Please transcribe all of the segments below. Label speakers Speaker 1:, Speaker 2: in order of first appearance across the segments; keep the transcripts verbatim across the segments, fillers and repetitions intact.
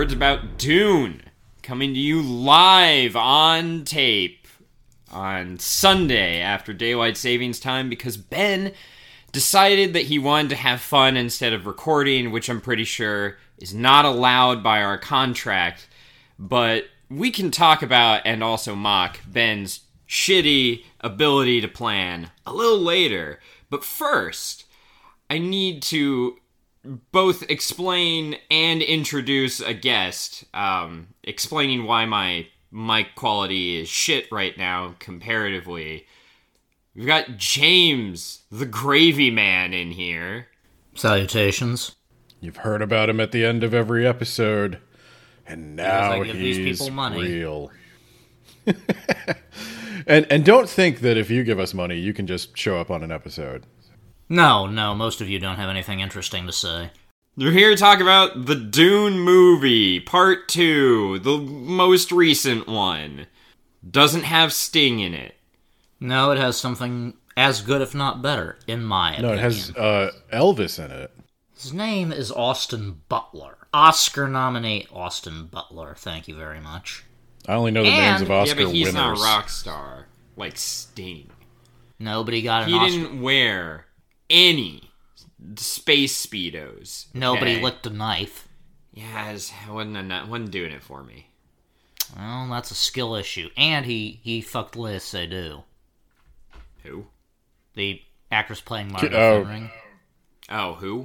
Speaker 1: words about Dune, coming to you live on tape on Sunday after Daylight Savings Time, because Ben decided that he wanted to have fun instead of recording, which I'm pretty sure is not allowed by our contract, but we can talk about and also mock Ben's shitty ability to plan a little later. But first, I need to both explain and introduce a guest, um, explaining why my mic quality is shit right now, comparatively. We've got James, the Gravy Man, in here.
Speaker 2: Salutations.
Speaker 3: You've heard about him at the end of every episode, and now
Speaker 2: give
Speaker 3: he's
Speaker 2: these people money.
Speaker 3: real. and and don't think that if you give us money, you can just show up on an episode.
Speaker 2: No, no, most of you don't have anything interesting to say.
Speaker 1: We're here to talk about the Dune movie, part two, the most recent one. Doesn't have Sting in it.
Speaker 2: No, it has something as good, if not better, in my opinion.
Speaker 3: No, it has uh, Elvis in it.
Speaker 2: His name is Austin Butler. Oscar nominee Austin Butler. Thank you very much.
Speaker 3: I only know the
Speaker 2: And-
Speaker 3: names of Oscar
Speaker 1: yeah, but he's
Speaker 3: winners.
Speaker 1: not a rock star like Sting.
Speaker 2: Nobody got an
Speaker 1: He
Speaker 2: Oscar.
Speaker 1: didn't wear any space Speedos.
Speaker 2: Nobody
Speaker 1: okay?
Speaker 2: licked a knife.
Speaker 1: Yeah, it wasn't, enough, wasn't doing it for me.
Speaker 2: Well, that's a skill issue. And he, he fucked Léa Seydoux,
Speaker 1: Who?
Speaker 2: the actress playing Margot
Speaker 3: Oh.
Speaker 2: Fenring.
Speaker 1: Oh, who?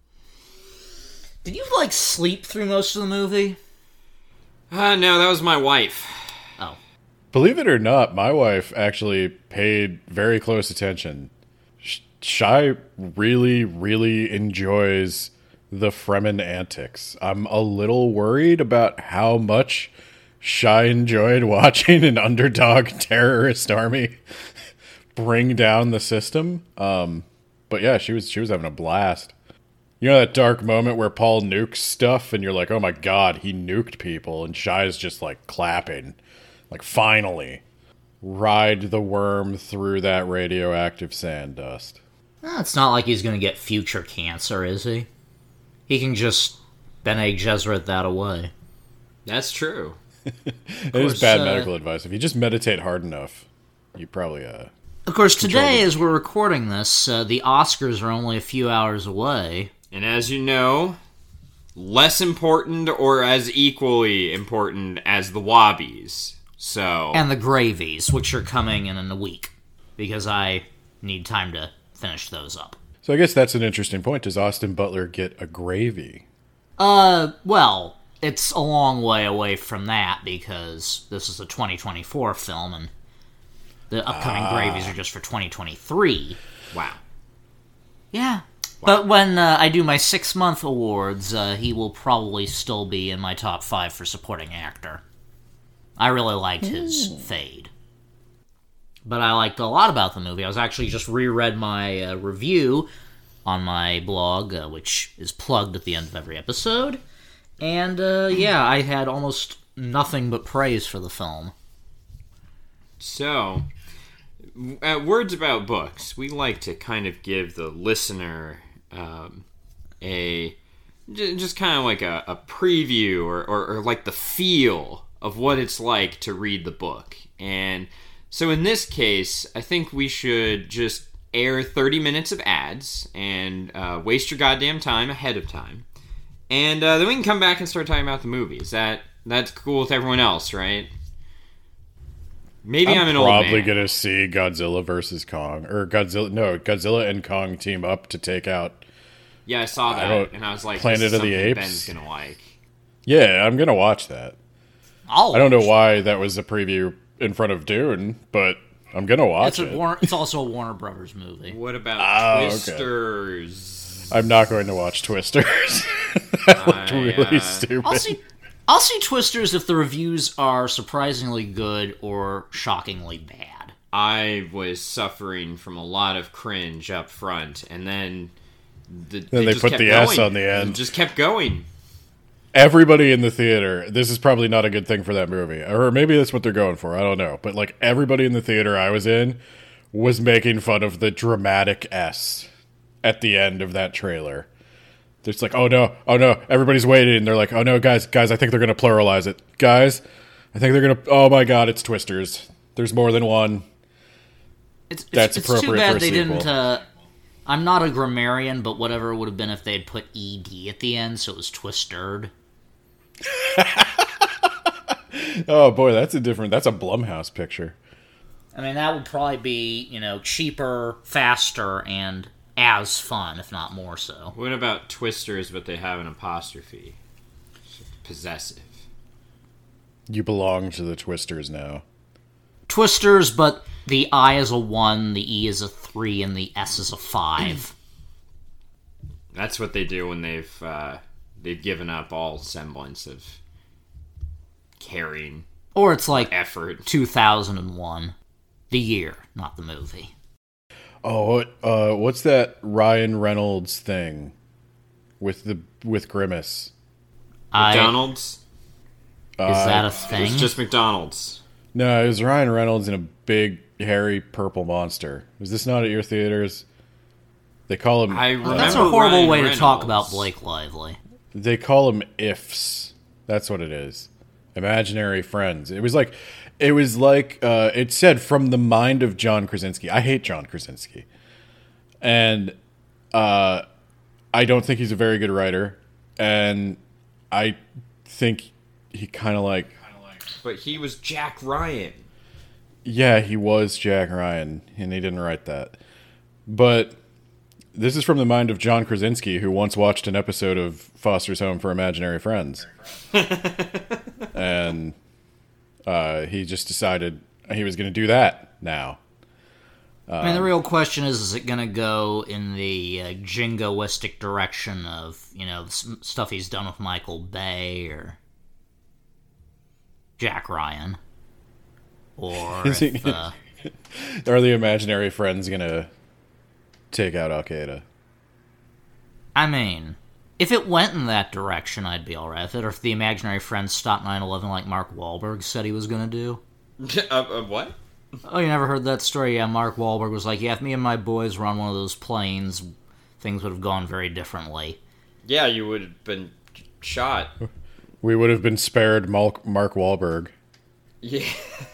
Speaker 2: Did you, like, sleep through most of the movie?
Speaker 1: Uh, no, that was my wife.
Speaker 2: Oh.
Speaker 3: Believe it or not, my wife actually paid very close attention. Sh- Shy really, really enjoys the Fremen antics. I'm a little worried about how much Shy enjoyed watching an underdog terrorist army bring down the system. Um, but yeah, she was she was having a blast. You know that dark moment where Paul nukes stuff and you're like, oh my god, he nuked people, and Shy's just like clapping. Like, finally. Ride the worm through that radioactive sand dust.
Speaker 2: Well, it's not like he's going to get future cancer, is he? He can just Bene Gesserit that away.
Speaker 1: That's true.
Speaker 3: It is bad
Speaker 2: uh,
Speaker 3: medical advice. If you just meditate hard enough, you probably, uh...
Speaker 2: Of course, today,
Speaker 3: the-
Speaker 2: as we're recording this, uh, the Oscars are only a few hours away.
Speaker 1: And as you know, less important or as equally important as the Wobbies. So...
Speaker 2: And the Gravies, which are coming in, in a week. Because I need time to finish those up.
Speaker 3: So I guess that's an interesting point. Does Austin Butler get a gravy?
Speaker 2: Uh, well, it's a long way away from that, because this is a twenty twenty-four film, and the upcoming
Speaker 3: Ah.
Speaker 2: Gravies are just for twenty twenty-three.
Speaker 1: Wow.
Speaker 2: Yeah. But when uh, I do my six-month awards, uh, he will probably still be in my top five for supporting actor. I really liked his fade. But I liked a lot about the movie. I was actually just reread my uh, review on my blog, uh, which is plugged at the end of every episode. And, uh, yeah, I had almost nothing but praise for the film.
Speaker 1: So, at Words About Books, we like to kind of give the listener um, a... j- just kind of like a, a preview or, or, or like the feel of what it's like to read the book. And so in this case, I think we should just air thirty minutes of ads and uh, waste your goddamn time ahead of time. And uh, then we can come back and start talking about the movie. Is that, that's cool with everyone else, right? Maybe I'm,
Speaker 3: I'm
Speaker 1: an old man.
Speaker 3: probably going to see Godzilla versus Kong. Or Godzilla... No, Godzilla and Kong team up to take out...
Speaker 1: Yeah, I saw
Speaker 3: I
Speaker 1: that,
Speaker 3: don't-
Speaker 1: and I was like,
Speaker 3: Planet
Speaker 1: this is
Speaker 3: of the
Speaker 1: something
Speaker 3: Apes?
Speaker 1: Ben's gonna like.
Speaker 3: Yeah, I'm going to watch that.
Speaker 2: I'll
Speaker 3: I don't know
Speaker 2: watch
Speaker 3: why that was a preview in front of Dune, but I'm going to
Speaker 2: it.
Speaker 3: watch
Speaker 2: It's, a
Speaker 3: it.
Speaker 2: Warner, it's also a Warner Brothers movie.
Speaker 1: What about
Speaker 3: Oh, okay.
Speaker 1: Twisters?
Speaker 3: I'm not going to watch Twisters. That looked
Speaker 1: I,
Speaker 3: really
Speaker 1: uh,
Speaker 3: stupid.
Speaker 2: I'll see, I'll see Twisters if the reviews are surprisingly good or shockingly bad.
Speaker 1: I was suffering from a lot of cringe up front, and then the,
Speaker 3: Then they
Speaker 1: just
Speaker 3: put
Speaker 1: kept
Speaker 3: the S
Speaker 1: going.
Speaker 3: on the end.
Speaker 1: It just kept going.
Speaker 3: Everybody in the theater, this is probably not a good thing for that movie. Or maybe that's what they're going for. I don't know. But like everybody in the theater I was in was making fun of the dramatic S at the end of that trailer. It's like, oh no, oh no, everybody's waiting. And they're like, oh no, guys, guys, I think they're going to pluralize it. Guys, I think they're going to, oh my god, it's Twisters. There's more than one.
Speaker 2: It's,
Speaker 3: That's
Speaker 2: it's,
Speaker 3: appropriate
Speaker 2: it's too bad
Speaker 3: for a
Speaker 2: they
Speaker 3: sequel.
Speaker 2: didn't. Uh, I'm not a grammarian, but whatever it would have been if they had put E D at the end, so it was Twistered.
Speaker 3: Oh boy, that's a different, that's a Blumhouse picture.
Speaker 2: I mean, that would probably be, you know, cheaper, faster, and as fun, if not more so.
Speaker 1: What about Twisters, but they have an apostrophe? Possessive.
Speaker 3: You belong to the Twisters now.
Speaker 2: Twisters, but the I is a one, the E is a three, and the S is a five.
Speaker 1: That's what they do when they've uh, they've given up all semblance of caring
Speaker 2: Or it's like
Speaker 1: effort.
Speaker 2: two thousand one. The year, not the movie.
Speaker 3: Oh, what, uh, what's that Ryan Reynolds thing with the with Grimace?
Speaker 2: I,
Speaker 1: McDonald's?
Speaker 2: is that a
Speaker 1: It's
Speaker 2: thing?
Speaker 1: just McDonald's.
Speaker 3: No, it was Ryan Reynolds in a big, hairy, purple monster. Was this not at your theaters? They call him.
Speaker 1: I
Speaker 3: uh,
Speaker 1: remember
Speaker 2: That's a horrible
Speaker 1: Ryan
Speaker 2: way to talk
Speaker 1: Reynolds.
Speaker 2: about Blake Lively.
Speaker 3: They call them ifs. That's what it is. Imaginary friends. It was like, it was like, uh, it said from the mind of John Krasinski. I hate John Krasinski, and uh, I don't think he's a very good writer, and I think he kind of like,
Speaker 1: But he was Jack Ryan.
Speaker 3: yeah, he was Jack Ryan, and he didn't write that. But this is from the mind of John Krasinski, who once watched an episode of Foster's Home for Imaginary Friends. And uh, he just decided he was going to do that now.
Speaker 2: I mean, the real question is, is it going to go in the uh, jingoistic direction of, you know, the s- stuff he's done with Michael Bay or Jack Ryan? Or
Speaker 3: Is
Speaker 2: if,
Speaker 3: he-
Speaker 2: uh,
Speaker 3: Are the imaginary friends going to take out Al Qaeda?
Speaker 2: I mean, if it went in that direction, I'd be alright with it. Or if the imaginary friends stopped nine eleven like Mark Wahlberg said he was going to do.
Speaker 1: uh, uh, what?
Speaker 2: Oh, you never heard that story? Yeah, Mark Wahlberg was like, yeah, if me and my boys were on one of those planes, things would have gone very differently.
Speaker 1: Yeah, you would have been shot.
Speaker 3: We would have been spared Mark, Mark Wahlberg.
Speaker 1: Yeah.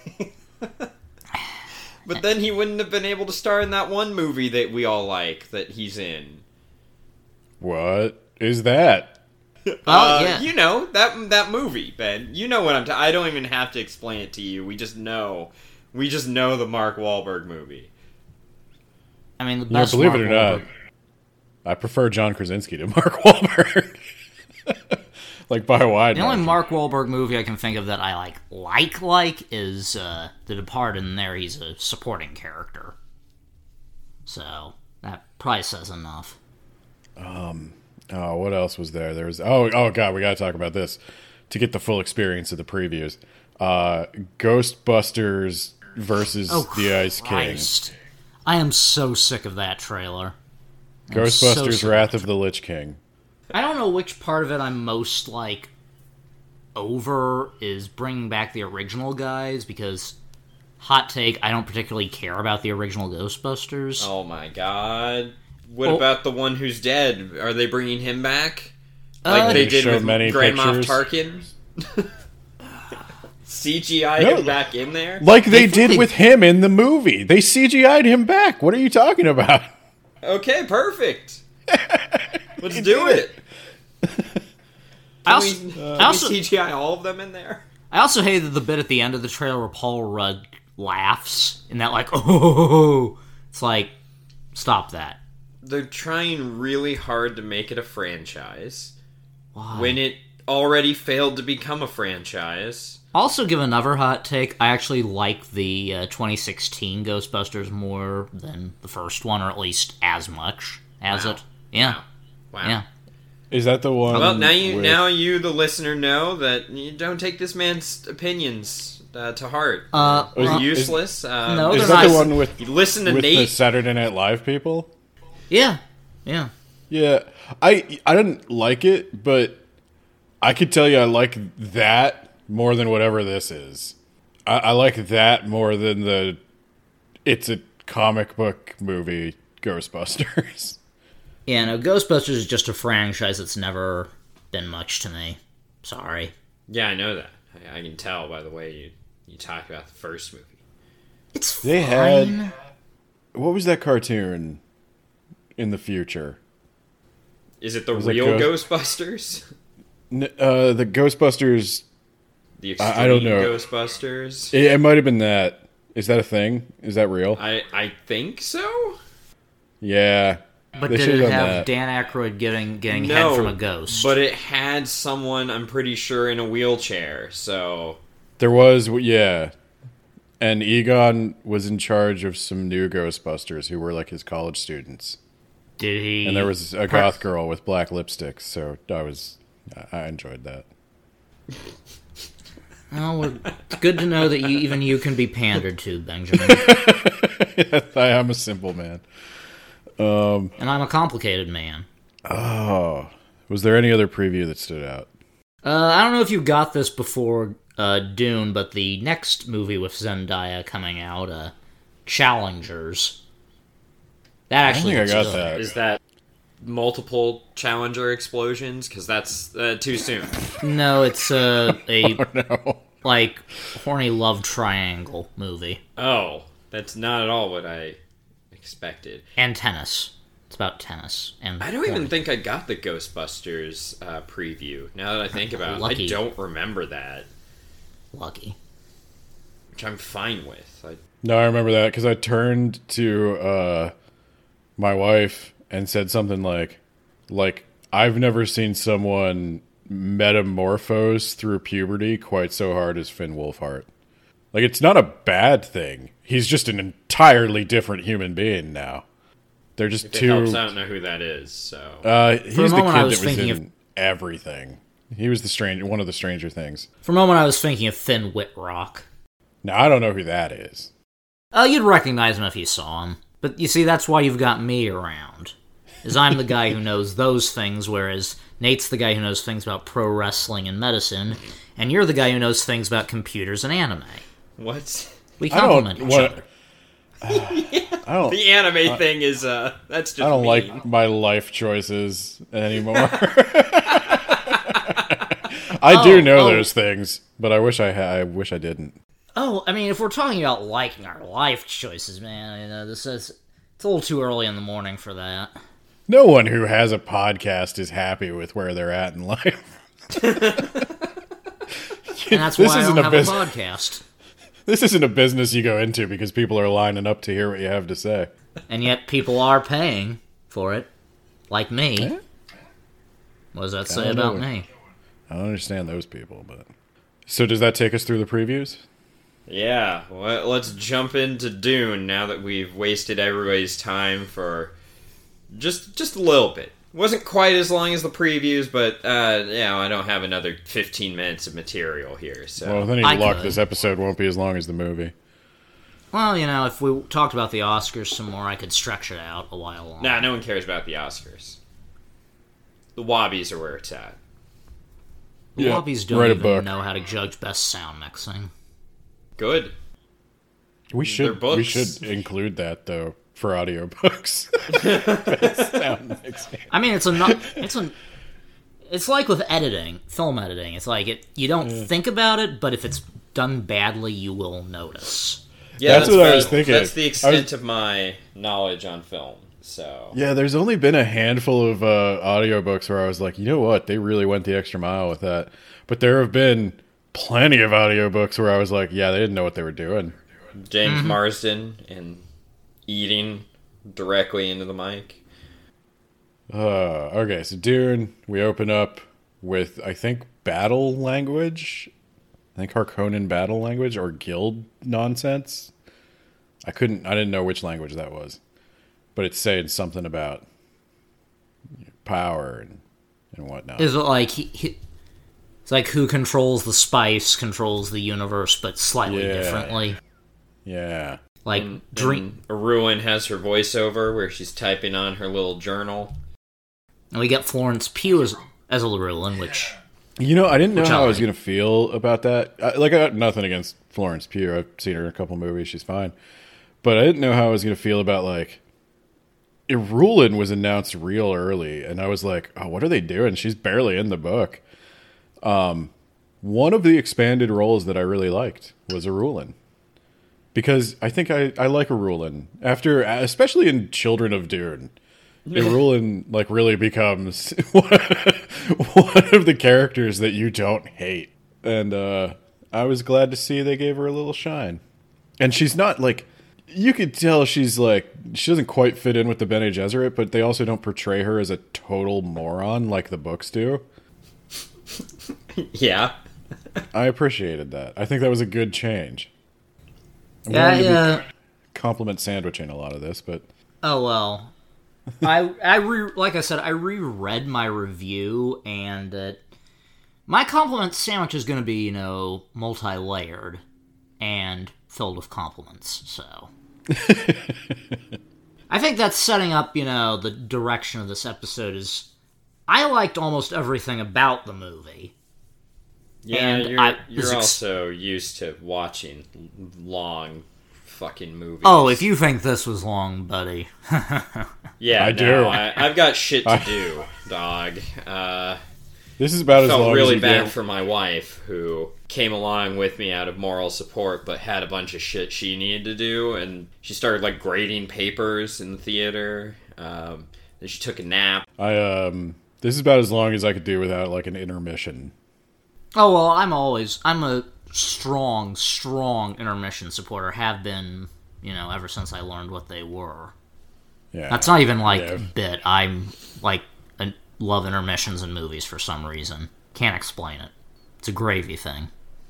Speaker 1: But then he wouldn't have been able to star in that one movie that we all like that he's in.
Speaker 3: What is that?
Speaker 2: Oh,
Speaker 1: Uh,
Speaker 2: yeah.
Speaker 1: You know, that that movie, Ben. You know what I'm ta- I don't even have to explain it to you. We just know. We just know the Mark Wahlberg movie.
Speaker 2: I mean, the
Speaker 3: You know,
Speaker 2: best
Speaker 3: believe
Speaker 2: Mark
Speaker 3: it or not,
Speaker 2: Wahlberg-
Speaker 3: I prefer John Krasinski to Mark Wahlberg. Like by a wide
Speaker 2: The only
Speaker 3: margin.
Speaker 2: Mark Wahlberg movie I can think of that I like, like, like is uh, The Departed, and there he's a supporting character. So that probably says enough.
Speaker 3: Oh, what else was there? There was oh oh god, we gotta talk about this to get the full experience of the previews. Uh, Ghostbusters versus
Speaker 2: Oh,
Speaker 3: the Ice
Speaker 2: Christ. I am so sick of that trailer.
Speaker 3: King.
Speaker 2: I'm so
Speaker 3: Ghostbusters
Speaker 2: sick.
Speaker 3: Wrath of the Lich King.
Speaker 2: I don't know which part of it I'm most, like, over is bringing back the original guys, because, hot take, I don't particularly care about the original Ghostbusters.
Speaker 1: Oh my god. What
Speaker 2: Oh.
Speaker 1: about the one who's dead? Are they bringing him back?
Speaker 2: Uh,
Speaker 1: Like they
Speaker 3: They
Speaker 1: did
Speaker 3: showed
Speaker 1: with
Speaker 3: many
Speaker 1: Grand Moff
Speaker 3: pictures.
Speaker 1: Tarkin? C G I
Speaker 3: No.
Speaker 1: him back in there?
Speaker 3: Like they
Speaker 2: think
Speaker 3: did
Speaker 2: they-
Speaker 3: with him in the movie. They C G I'd him back. What are you talking about?
Speaker 1: Okay, perfect. Let's do it.
Speaker 2: I
Speaker 1: Can
Speaker 2: also,
Speaker 1: we,
Speaker 2: I
Speaker 1: can
Speaker 2: also,
Speaker 1: we C G I all of them in there?
Speaker 2: I also hated the bit at the end of the trailer where Paul Rudd laughs in that, like, oh, it's like, stop that.
Speaker 1: They're trying really hard to make it a franchise
Speaker 2: Why?
Speaker 1: when it already failed to become a franchise.
Speaker 2: Also, give another hot take. I actually like the uh, twenty sixteen Ghostbusters more than the first one, or at least as much as
Speaker 1: Wow.
Speaker 2: it. Yeah,
Speaker 1: Wow.
Speaker 2: yeah.
Speaker 3: Is that the one?
Speaker 1: Well, now you
Speaker 3: with-
Speaker 1: now you the listener know that you don't take this man's opinions uh, to heart.
Speaker 2: Uh,
Speaker 1: They're
Speaker 2: well,
Speaker 1: useless. Uh,
Speaker 2: no,
Speaker 3: Is
Speaker 2: they're
Speaker 3: that
Speaker 2: not.
Speaker 3: the one with
Speaker 1: You listen to
Speaker 3: with the
Speaker 1: Nate.
Speaker 3: Saturday Night Live people?
Speaker 2: Yeah, yeah.
Speaker 3: Yeah, I I didn't like it, but I could tell you I like that more than whatever this is. I, I like that more than the it's a comic book movie Ghostbusters.
Speaker 2: Yeah, no, Ghostbusters is just a franchise that's never been much to me. Sorry.
Speaker 1: Yeah, I know that. I, I can tell by the way you, you talk about the first movie.
Speaker 2: It's fine.
Speaker 3: They had... What was that cartoon in the future?
Speaker 1: Is it the
Speaker 3: Was it
Speaker 1: real
Speaker 3: Ghost-
Speaker 1: Ghostbusters?
Speaker 3: N- uh, the Ghostbusters...
Speaker 1: The extreme
Speaker 3: I- I don't know.
Speaker 1: Ghostbusters?
Speaker 3: It, it might have been that. Is that a thing? Is that real?
Speaker 1: I, I think so?
Speaker 3: Yeah.
Speaker 2: But
Speaker 3: They
Speaker 2: did
Speaker 3: should've
Speaker 2: it
Speaker 3: done
Speaker 2: have
Speaker 3: that.
Speaker 2: Dan Aykroyd getting getting
Speaker 1: No,
Speaker 2: head from a ghost?
Speaker 1: but it had someone, I'm pretty sure, in a wheelchair, so...
Speaker 3: There was, yeah. And Egon was in charge of some new Ghostbusters who were like his college students.
Speaker 2: Did he?
Speaker 3: And there was a goth girl with black lipsticks, so I was, I enjoyed that.
Speaker 2: Well, we're, it's good to know that you, even you can be pandered to, Benjamin.
Speaker 3: I am a simple man.
Speaker 2: And I'm a complicated man.
Speaker 3: Oh, was there any other preview that stood out?
Speaker 2: Uh, I don't know if you got this before uh, Dune, but the next movie with Zendaya coming out, uh, Challengers. That
Speaker 3: I don't
Speaker 2: actually
Speaker 3: think I
Speaker 2: looks
Speaker 3: got
Speaker 2: good.
Speaker 3: that.
Speaker 1: Is that multiple Challenger explosions? Because that's uh, too soon.
Speaker 2: No, it's uh, a
Speaker 3: Oh, no.
Speaker 2: like horny love triangle movie.
Speaker 1: Oh, that's not at all what I expected.
Speaker 2: And tennis. It's about tennis. And
Speaker 1: I don't even
Speaker 2: horny.
Speaker 1: think I got the Ghostbusters uh, preview. Now that I think about it,
Speaker 2: Lucky.
Speaker 1: I don't remember that,
Speaker 2: Lucky.
Speaker 1: which I'm fine with. I,
Speaker 3: No, I remember that because I turned to uh, my wife and said something like, like, I've never seen someone metamorphose through puberty quite so hard as Finn Wolfhard. Like, it's not a bad thing. He's just an entirely different human being now. They're just
Speaker 1: if it
Speaker 3: two...
Speaker 1: helps, I don't know who that is. So
Speaker 3: Uh, he's
Speaker 2: For a
Speaker 3: the
Speaker 2: moment,
Speaker 3: kid
Speaker 2: I was
Speaker 3: that was
Speaker 2: thinking
Speaker 3: in
Speaker 2: of-
Speaker 3: everything. He was the strange, one of the Stranger Things.
Speaker 2: For a moment, I was thinking of Finn Whitrock.
Speaker 3: Now, I don't know who that is.
Speaker 2: Oh, you'd recognize him if you saw him. But you see, that's why you've got me around. Is I'm the guy who knows those things, whereas Nate's the guy who knows things about pro wrestling and medicine, and you're the guy who knows things about computers and anime.
Speaker 1: what?
Speaker 2: We
Speaker 3: I don't
Speaker 2: complement each
Speaker 3: what-
Speaker 2: other.
Speaker 3: I don't.
Speaker 1: The anime thing is uh, that's just
Speaker 3: I don't
Speaker 1: me.
Speaker 3: like my life choices anymore. I do
Speaker 2: Oh,
Speaker 3: know
Speaker 2: oh.
Speaker 3: those things, but I wish I ha- I wish I didn't.
Speaker 2: Oh, I mean, if we're talking about liking our life choices, man, you know, this is it's a little too early in the morning for that.
Speaker 3: No one who has a podcast is happy with where they're at in life.
Speaker 2: And that's
Speaker 3: This
Speaker 2: why I
Speaker 3: isn't
Speaker 2: don't
Speaker 3: a
Speaker 2: have a
Speaker 3: bus-
Speaker 2: podcast.
Speaker 3: This isn't a business you go into because people are lining up to hear what you have to say.
Speaker 2: And yet people are paying for it. Like me. What does that say
Speaker 3: don't
Speaker 2: about
Speaker 3: know.
Speaker 2: me?
Speaker 3: I don't understand those people, but so does that take us through the previews?
Speaker 1: Yeah, well, let's jump into Dune now that we've wasted everybody's time for just just a little bit. Wasn't quite as long as the previews, but uh, you know, I don't have another fifteen minutes of material here. So
Speaker 3: Well, with any
Speaker 2: I
Speaker 3: luck,
Speaker 2: could.
Speaker 3: this episode won't be as long as the movie.
Speaker 2: Well, you know, if we talked about the Oscars some more, I could stretch it out a while longer.
Speaker 1: nah, no one cares about the Oscars. The Wobbies are where it's at.
Speaker 2: The
Speaker 3: Yeah,
Speaker 2: Wobbies don't
Speaker 3: write a
Speaker 2: even
Speaker 3: book.
Speaker 2: know how to judge best sound mixing.
Speaker 1: Good.
Speaker 3: We
Speaker 1: They're
Speaker 3: should we
Speaker 1: books.
Speaker 3: should include that though for audiobooks. Sound mixing.
Speaker 2: I mean, it's a not, it's a it's like with editing, film editing. It's like it you don't think about it, but if it's done badly, you will notice.
Speaker 1: Yeah,
Speaker 3: That's what I was
Speaker 1: about-
Speaker 3: thinking.
Speaker 1: That's the
Speaker 3: I
Speaker 1: extent
Speaker 3: was-
Speaker 1: of my knowledge on film. So
Speaker 3: Yeah, there's only been a handful of uh, audiobooks where I was like, you know what, they really went the extra mile with that. But there have been plenty of audiobooks where I was like, yeah, they didn't know what they were doing.
Speaker 1: James Marsden and eating directly into the mic.
Speaker 3: Uh, okay, so Dune, we open up with, I think, battle language. I think Harkonnen battle language or guild nonsense. I couldn't, I didn't know which language that was. But it's saying something about power and, and whatnot.
Speaker 2: Is it like he, he, it's like who controls the spice controls the universe, but slightly
Speaker 3: Yeah.
Speaker 2: differently.
Speaker 3: Yeah.
Speaker 2: Like dream.
Speaker 1: And Ruin has her voiceover where she's typing on her little journal.
Speaker 2: And we get Florence Pugh as, as Llewellyn, which
Speaker 3: You know, I didn't know
Speaker 2: Which
Speaker 3: how
Speaker 2: I
Speaker 3: I was
Speaker 2: like.
Speaker 3: going to feel about that. I, like, I got nothing against Florence Pugh. I've seen her in a couple movies. She's fine. But I didn't know how I was going to feel about, like, Irulin was announced real early, and I was like, oh, what are they doing? She's barely in the book. Um, one of the expanded roles that I really liked was Irulin. Because I think I, I like Irulin. After, especially in Children of Dune, Irulin like really becomes one of the characters that you don't hate. And uh, I was glad to see they gave her a little shine. And she's not like... You could tell she's like, she doesn't quite fit in with the Bene Gesserit, but they also don't portray her as a total moron like the books do.
Speaker 1: Yeah.
Speaker 3: I appreciated that. I think that was a good change. I'm
Speaker 2: Yeah,
Speaker 3: going to
Speaker 2: yeah.
Speaker 3: be compliment sandwiching a lot of this, but...
Speaker 2: Oh, well. I, I re, like I said, I reread my review, and uh, my compliment sandwich is going to be, you know, multi-layered and filled with compliments, so... I think that's setting up, you know, the direction of this episode is... I liked almost everything about the movie.
Speaker 1: Yeah,
Speaker 2: And
Speaker 1: you're,
Speaker 2: I
Speaker 1: you're
Speaker 2: was ex-
Speaker 1: also used to watching long fucking movies.
Speaker 2: Oh, if you think this was long, buddy.
Speaker 1: Yeah,
Speaker 3: I
Speaker 1: no,
Speaker 3: do.
Speaker 1: I, I've got shit to do, dog. Uh,
Speaker 3: This is about as
Speaker 1: felt
Speaker 3: long
Speaker 1: really
Speaker 3: as you
Speaker 1: bad
Speaker 3: get.
Speaker 1: for my wife, who came along with me out of moral support, but had a bunch of shit she needed to do, and she started like grading papers in the theater. Um, then she took a nap.
Speaker 3: I um. This is about as long as I could do without like an intermission.
Speaker 2: Oh, well, I'm always... I'm a strong, strong intermission supporter. Have been, you know, ever since I learned what they were.
Speaker 3: Yeah,
Speaker 2: That's not even, like,
Speaker 3: Yeah.
Speaker 2: a bit. I'm, like, I love intermissions in movies for some reason. Can't explain it. It's a gravy thing.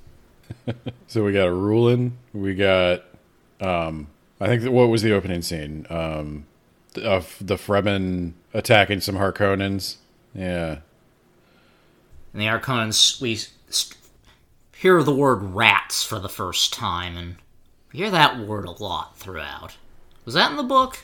Speaker 3: So we got a Rulin. We got, um, I think that, what was the opening scene? Um, of the Fremen attacking some Harkonnens. Yeah.
Speaker 2: And the Arconans, we st- hear the word rats for the first time, and we hear that word a lot throughout. Was that in the book?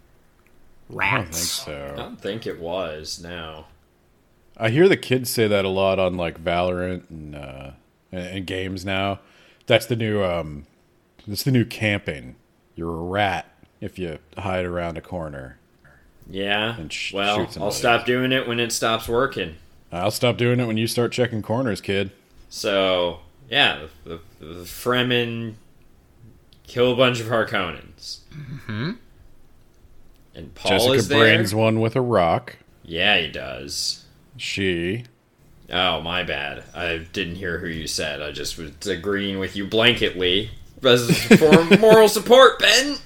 Speaker 3: I don't think
Speaker 2: Rats.
Speaker 1: I
Speaker 3: so.
Speaker 1: don't think it was, no.
Speaker 3: I hear the kids say that a lot on like Valorant and uh, and, and games now. That's the new um, that's the new camping. You're a rat if you hide around a corner.
Speaker 1: Yeah,
Speaker 3: And sh-
Speaker 1: well,
Speaker 3: shoot somebody.
Speaker 1: I'll stop doing it when it stops working.
Speaker 3: I'll stop doing it when you start checking corners, kid.
Speaker 1: So, yeah, the, the, the Fremen kill a bunch of Harkonnens.
Speaker 2: Mm-hmm.
Speaker 1: And Paul
Speaker 3: Jessica
Speaker 1: is there.
Speaker 3: brains one with a rock.
Speaker 1: Yeah, he does.
Speaker 3: She.
Speaker 1: Oh, my bad. I didn't hear who you said. I just was agreeing with you blanketly. As for moral support, Ben!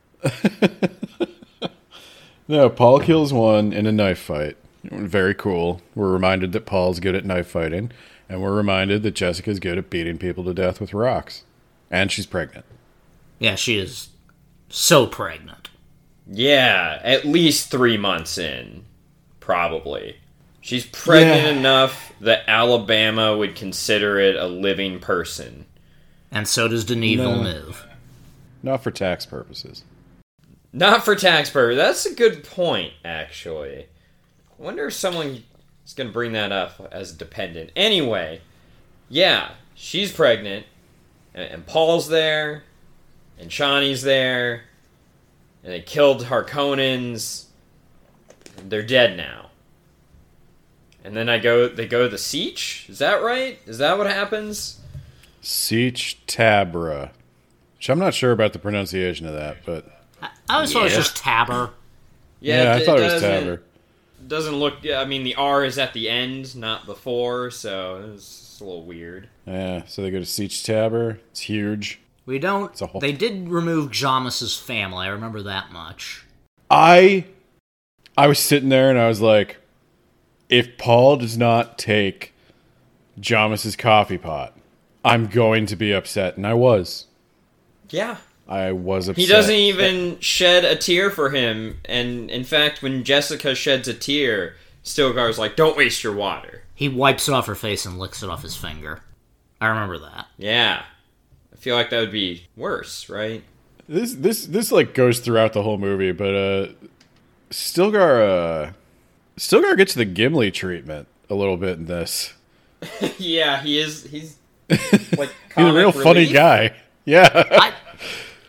Speaker 3: No, Paul kills one in a knife fight. Very cool. We're reminded that Paul's good at knife fighting, and we're reminded that Jessica's good at beating people to death with rocks. And she's pregnant.
Speaker 2: Yeah, she is so pregnant.
Speaker 1: Yeah, at least three months in. Probably. She's pregnant
Speaker 3: Yeah.
Speaker 1: enough that Alabama would consider it a living person.
Speaker 2: And so does Denis
Speaker 3: No.
Speaker 2: Villeneuve.
Speaker 3: Not for tax purposes.
Speaker 1: Not for tax purposes. That's a good point, actually. I wonder if someone is going to bring that up as a dependent. Anyway, yeah, she's pregnant, and, and Paul's there, and Shawnee's there, and they killed Harkonnens. And they're dead now. And then I go. They go to the Siege. Is that right? Is that what happens?
Speaker 3: Sietch Tabra. Which I'm not sure about the pronunciation of that, but
Speaker 2: I, I always thought it was
Speaker 1: Yeah.
Speaker 2: just Tabber.
Speaker 3: yeah, I thought it was
Speaker 1: doesn't-
Speaker 3: Tabra.
Speaker 1: Doesn't look. I mean, the R is at the end, not before, so it's a little weird.
Speaker 3: Yeah, so they go to Sietch Tabra. It's huge.
Speaker 2: We don't...
Speaker 3: It's a whole-
Speaker 2: They did remove Jamas's family, I remember that much.
Speaker 3: I I was sitting there and I was like, if Paul does not take Jamas's coffee pot, I'm going to be upset. And I was.
Speaker 1: Yeah.
Speaker 3: I was upset.
Speaker 1: He doesn't even shed a tear for him, and in fact, when Jessica sheds a tear, Stilgar's like, "Don't waste your water."
Speaker 2: He wipes it off her face and licks it off his finger. I remember that.
Speaker 1: Yeah, I feel like that would be worse, right?
Speaker 3: This this this like goes throughout the whole movie, but uh Stilgar uh Stilgar gets the Gimli treatment a little bit in this.
Speaker 1: Yeah, he is. He's like
Speaker 3: He's a real funny guy. Yeah.
Speaker 2: I,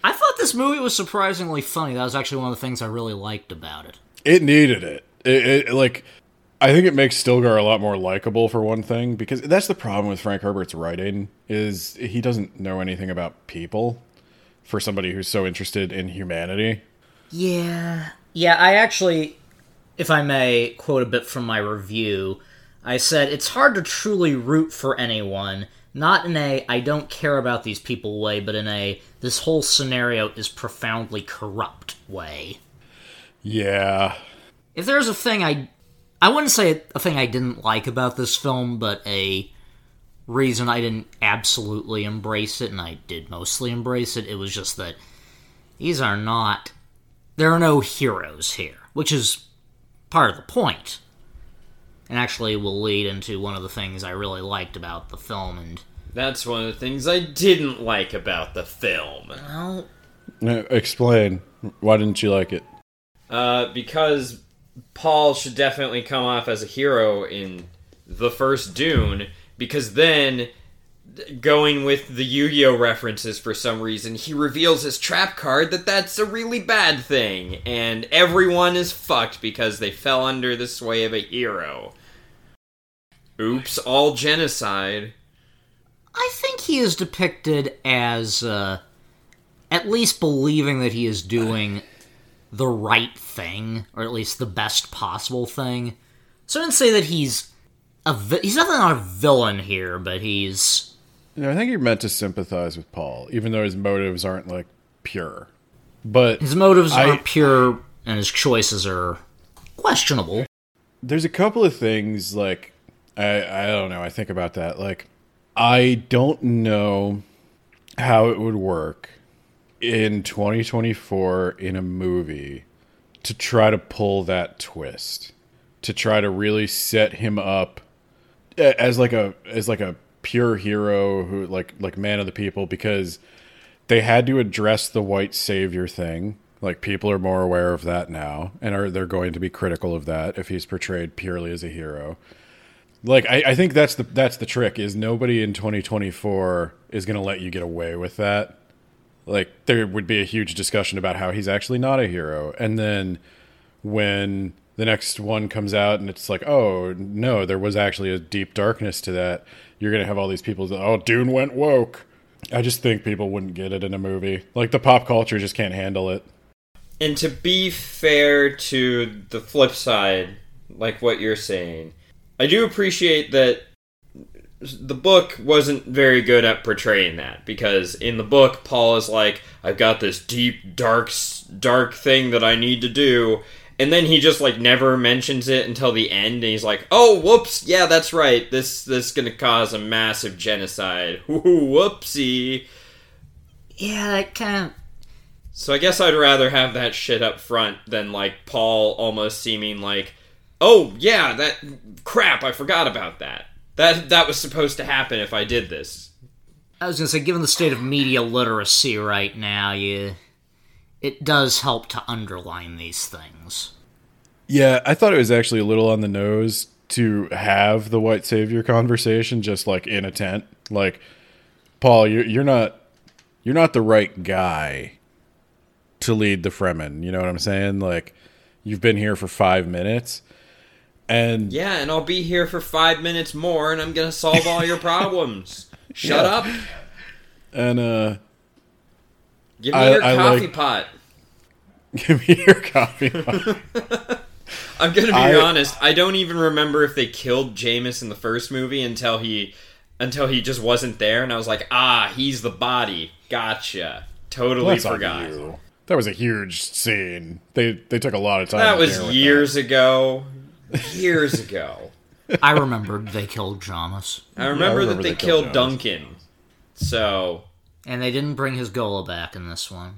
Speaker 2: I thought this movie was surprisingly funny. That was actually one of the things I really liked about it.
Speaker 3: It needed it. It, it like, I think it makes Stilgar a lot more likable for one thing, because that's the problem with Frank Herbert's writing, is he doesn't know anything about people for somebody who's so interested in humanity.
Speaker 2: Yeah. Yeah, I actually, if I may quote a bit from my review, I said, it's hard to truly root for anyone, not in a I don't care about these people way, but in a this whole scenario is profoundly corrupt way.
Speaker 3: Yeah.
Speaker 2: If there's a thing I... I wouldn't say a thing I didn't like about this film, but a reason I didn't absolutely embrace it, and I did mostly embrace it, it was just that these are not... There are no heroes here, which is part of the point. And actually will lead into one of the things I really liked about the film, and...
Speaker 1: That's one of the things I didn't like about the film.
Speaker 2: Well...
Speaker 3: Uh, Explain. Why didn't you like it?
Speaker 1: Uh, because Paul should definitely come off as a hero in the first Dune, because then, going with the Yu-Gi-Oh references for some reason, he reveals his trap card that that's a really bad thing, and everyone is fucked because they fell under the sway of a hero. Oops, all genocide.
Speaker 2: I think he is depicted as, uh, at least believing that he is doing the right thing, or at least the best possible thing. So I didn't say that he's a vi- he's definitely not a villain here, but he's...
Speaker 3: You know, I think you're meant to sympathize with Paul, even though his motives aren't, like, pure. But
Speaker 2: his motives
Speaker 3: I,
Speaker 2: aren't pure, and his choices are questionable.
Speaker 3: There's a couple of things, like, I, I don't know, I think about that. Like, I don't know how it would work in twenty twenty-four in a movie to try to pull that twist, to try to really set him up as like a as like a pure hero who like like man of the people, because they had to address the white savior thing. Like, people are more aware of that now, and are they're going to be critical of that if he's portrayed purely as a hero. Like, I, I think that's the that's the trick, is nobody in twenty twenty-four is going to let you get away with that. Like, there would be a huge discussion about how he's actually not a hero. And then when the next one comes out and it's like, oh, no, there was actually a deep darkness to that, you're going to have all these people say, oh, Dune went woke. I just think people wouldn't get it in a movie. Like, the pop culture just can't handle it.
Speaker 1: And to be fair to the flip side, like what you're saying, I do appreciate that the book wasn't very good at portraying that, because in the book, Paul is like, I've got this deep, dark, dark thing that I need to do, and then he just, like, never mentions it until the end, and he's like, oh, whoops, yeah, that's right, this, this is gonna cause a massive genocide, whoopsie.
Speaker 2: Yeah, that kind of...
Speaker 1: So I guess I'd rather have that shit up front than, like, Paul almost seeming like, oh, yeah, that, crap, I forgot about that. That that was supposed to happen if I did this.
Speaker 2: I was going to say, given the state of media literacy right now, you, it does help to underline these things.
Speaker 3: Yeah, I thought it was actually a little on the nose to have the white savior conversation just, like, in a tent. Like, Paul, you're, you're not you're not the right guy to lead the Fremen. You know what I'm saying? Like, you've been here for five minutes. And
Speaker 1: yeah, and I'll be here for five minutes more, and I'm gonna solve all your problems. Shut
Speaker 3: yeah.
Speaker 1: up.
Speaker 3: And uh,
Speaker 1: give me
Speaker 3: I,
Speaker 1: your
Speaker 3: I
Speaker 1: coffee
Speaker 3: like,
Speaker 1: pot.
Speaker 3: Give me your coffee pot.
Speaker 1: I'm gonna be
Speaker 3: I,
Speaker 1: honest. I don't even remember if they killed Jameis in the first movie until he, until he just wasn't there, and I was like, ah, he's the body. Gotcha. Totally
Speaker 3: well,
Speaker 1: forgot.
Speaker 3: That was a huge scene. They they took a lot of time.
Speaker 1: That was years
Speaker 3: that.
Speaker 1: ago. Years ago.
Speaker 2: I remembered they killed Jamis.
Speaker 1: I remember, yeah, I remember that they, they killed, killed Duncan. So.
Speaker 2: And they didn't bring his Gola back in this one.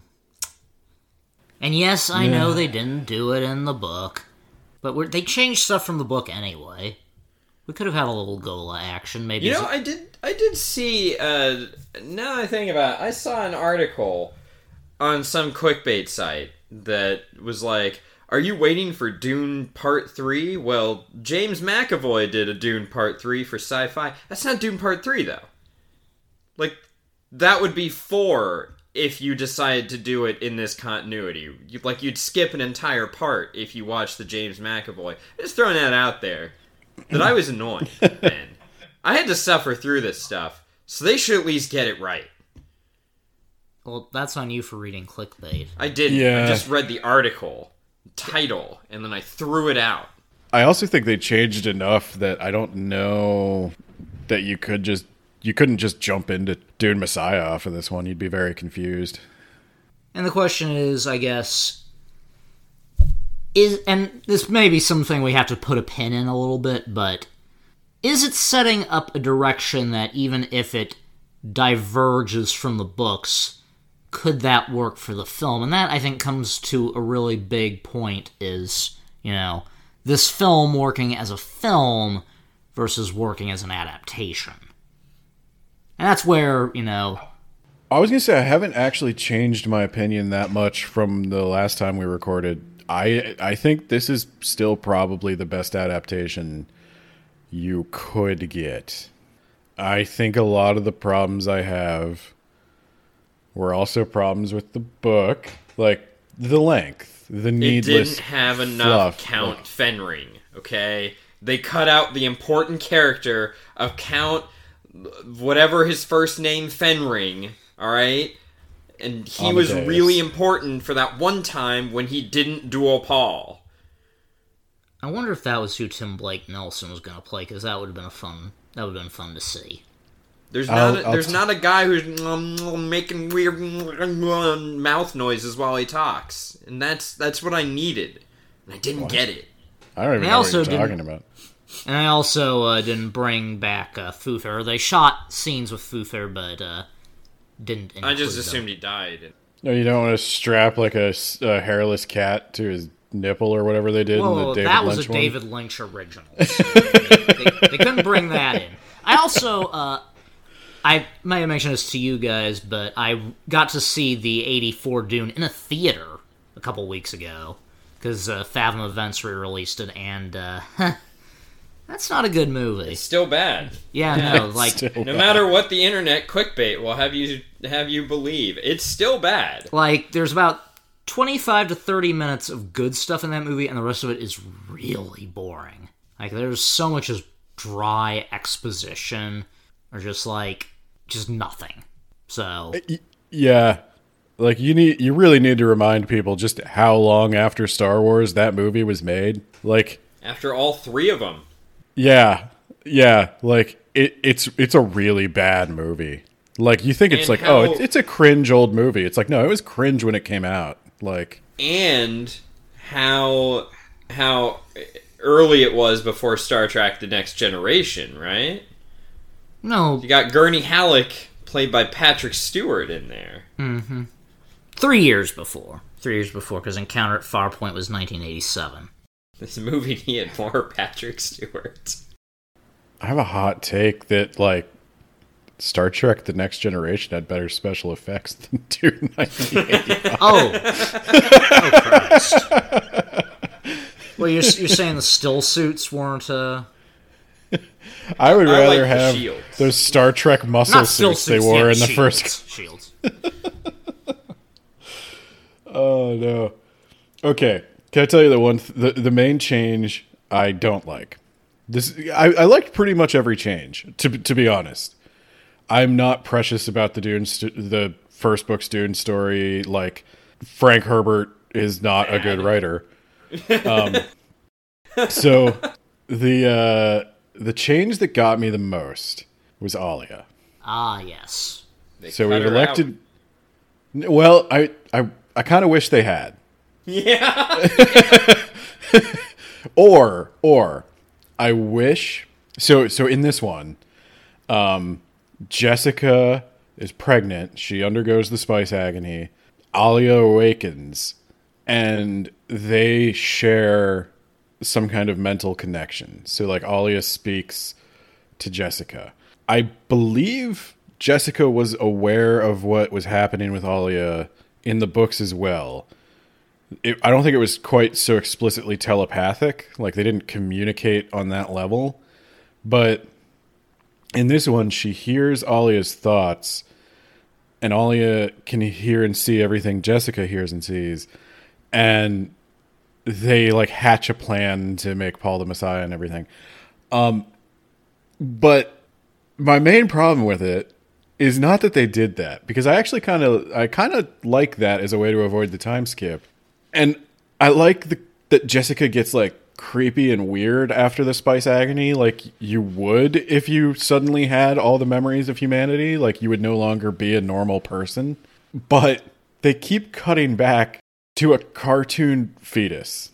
Speaker 2: And yes, I yeah. know they didn't do it in the book, but we're, they changed stuff from the book anyway. We could have had a little Gola action, maybe.
Speaker 1: You know, I did. I did see. Uh, now I think about it, I saw an article on some clickbait site that was like, are you waiting for Dune Part three? Well, James McAvoy did a Dune Part three for sci-fi. That's not Dune Part three, though. Like, that would be four if you decided to do it in this continuity. You, like, you'd skip an entire part if you watched the James McAvoy. Just throwing that out there. That I was annoyed, man. I had to suffer through this stuff, so they should at least get it right.
Speaker 2: Well, that's on you for reading clickbait.
Speaker 1: I didn't.
Speaker 3: Yeah.
Speaker 1: I just read the article, title, and then I threw it out.
Speaker 3: I also think they changed enough that I don't know that you could just you couldn't just jump into doing Messiah off of this one. You'd be very confused.
Speaker 2: And the question is, I guess, is and this may be something we have to put a pin in a little bit, but is it setting up a direction that even if it diverges from the books, could that work for the film? And that, I think, comes to a really big point is, you know, this film working as a film versus working as an adaptation. And that's where, you know...
Speaker 3: I was going to say, I haven't actually changed my opinion that much from the last time we recorded. I I think this is still probably the best adaptation you could get. I think a lot of the problems I have were also problems with the book. Like, the length, the needless
Speaker 1: It didn't have enough
Speaker 3: fluff.
Speaker 1: Count Fenring, okay? They cut out the important character of Count, whatever his first name, Fenring, alright? And he was
Speaker 3: Amadeus.
Speaker 1: really important for that one time when he didn't duel Paul.
Speaker 2: I wonder if that was who Tim Blake Nelson was going to play, because that would have been a fun... That would have been fun to see.
Speaker 1: There's
Speaker 3: I'll-
Speaker 1: not a,
Speaker 3: I'll
Speaker 1: there's
Speaker 3: t-
Speaker 1: not a guy who's um, making weird um, mouth noises while he talks, and that's that's what I needed, and I didn't get it.
Speaker 3: I don't even
Speaker 2: They
Speaker 3: know
Speaker 2: also
Speaker 3: what you're
Speaker 2: didn't-
Speaker 3: talking about.
Speaker 2: And I also uh, didn't bring back uh, Futher. They shot scenes with Futher, but uh, didn't include
Speaker 1: I just
Speaker 2: them.
Speaker 1: assumed he died.
Speaker 3: No, you don't want to strap like a, s- a hairless cat to his nipple or whatever they did in the
Speaker 2: Whoa,
Speaker 3: David
Speaker 2: that was
Speaker 3: Lynch
Speaker 2: a
Speaker 3: one.
Speaker 2: David Lynch original. So they, they, they couldn't bring that in. I also, uh, I may have mentioned this to you guys, but I got to see the eighty-four Dune in a theater a couple weeks ago, because uh, Fathom Events re-released it, and uh, that's not a good movie.
Speaker 1: It's still bad.
Speaker 2: Yeah, no, like,
Speaker 3: Still
Speaker 1: No
Speaker 3: bad.
Speaker 1: matter what the internet clickbait will have you have you believe, it's still bad.
Speaker 2: like, there's about twenty-five to thirty minutes of good stuff in that movie, and the rest of it is really boring. Like, there's so much just dry exposition, or just, like, just nothing. So,
Speaker 3: Yeah. Like you need you really need to remind people just how long after Star Wars that movie was made. Like
Speaker 1: After all three of them.
Speaker 3: yeah. Yeah, like it it's it's a really bad movie. Like you think it's
Speaker 1: And
Speaker 3: like,
Speaker 1: how-
Speaker 3: oh, it's, it's a cringe old movie. It's like, no, it was cringe when it came out. Like
Speaker 1: And how how early it was before Star Trek The Next Generation, right?
Speaker 2: no,
Speaker 1: You got Gurney Halleck, played by Patrick Stewart, in there.
Speaker 2: three years before. Three years before, because Encounter at Farpoint was nineteen eighty-seven.
Speaker 1: This movie needed more Patrick Stewart.
Speaker 3: I have a hot take that like Star Trek The Next Generation had better special effects than Dune nineteen eighty.
Speaker 2: Oh! Oh, Christ. Well, you're, you're saying the still suits weren't, uh...
Speaker 3: I would
Speaker 1: I like
Speaker 3: rather
Speaker 1: the
Speaker 3: have
Speaker 1: shields.
Speaker 3: those Star Trek muscle
Speaker 2: Not still
Speaker 3: suits they
Speaker 2: suits,
Speaker 3: wore
Speaker 2: yeah,
Speaker 3: in the
Speaker 2: shields.
Speaker 3: first.
Speaker 2: Shields.
Speaker 3: Oh no. Okay, can I tell you the one th- the the main change I don't like? This I, I liked pretty much every change. To to be honest, I'm not precious about the Dune st- the first book's Dune story. Like Frank Herbert is not a good writer. Um, so the uh, the change that got me the most was Alia.
Speaker 2: Ah, yes.
Speaker 1: They
Speaker 3: So
Speaker 1: cut
Speaker 3: we've
Speaker 1: her out.
Speaker 3: elected. Well, I I I kind of wish they had.
Speaker 1: Yeah.
Speaker 3: Or or I wish so so in this one, um, Jessica is pregnant. She undergoes the spice agony. Alia awakens, and they share some kind of mental connection. So like Alia speaks to Jessica. I believe Jessica was aware of what was happening with Alia in the books as well. It, I don't think it was quite so explicitly telepathic. Like they didn't communicate on that level. But in this one, she hears Alia's thoughts and Alia can hear and see everything Jessica hears and sees, and they like hatch a plan to make Paul the Messiah and everything. Um, but my main problem with it is not that they did that, because I actually kind of I kind of like that as a way to avoid the time skip, and I like the, that Jessica gets like creepy and weird after the spice agony, like you would if you suddenly had all the memories of humanity. Like you would no longer be a normal person. But they keep cutting back to a cartoon fetus.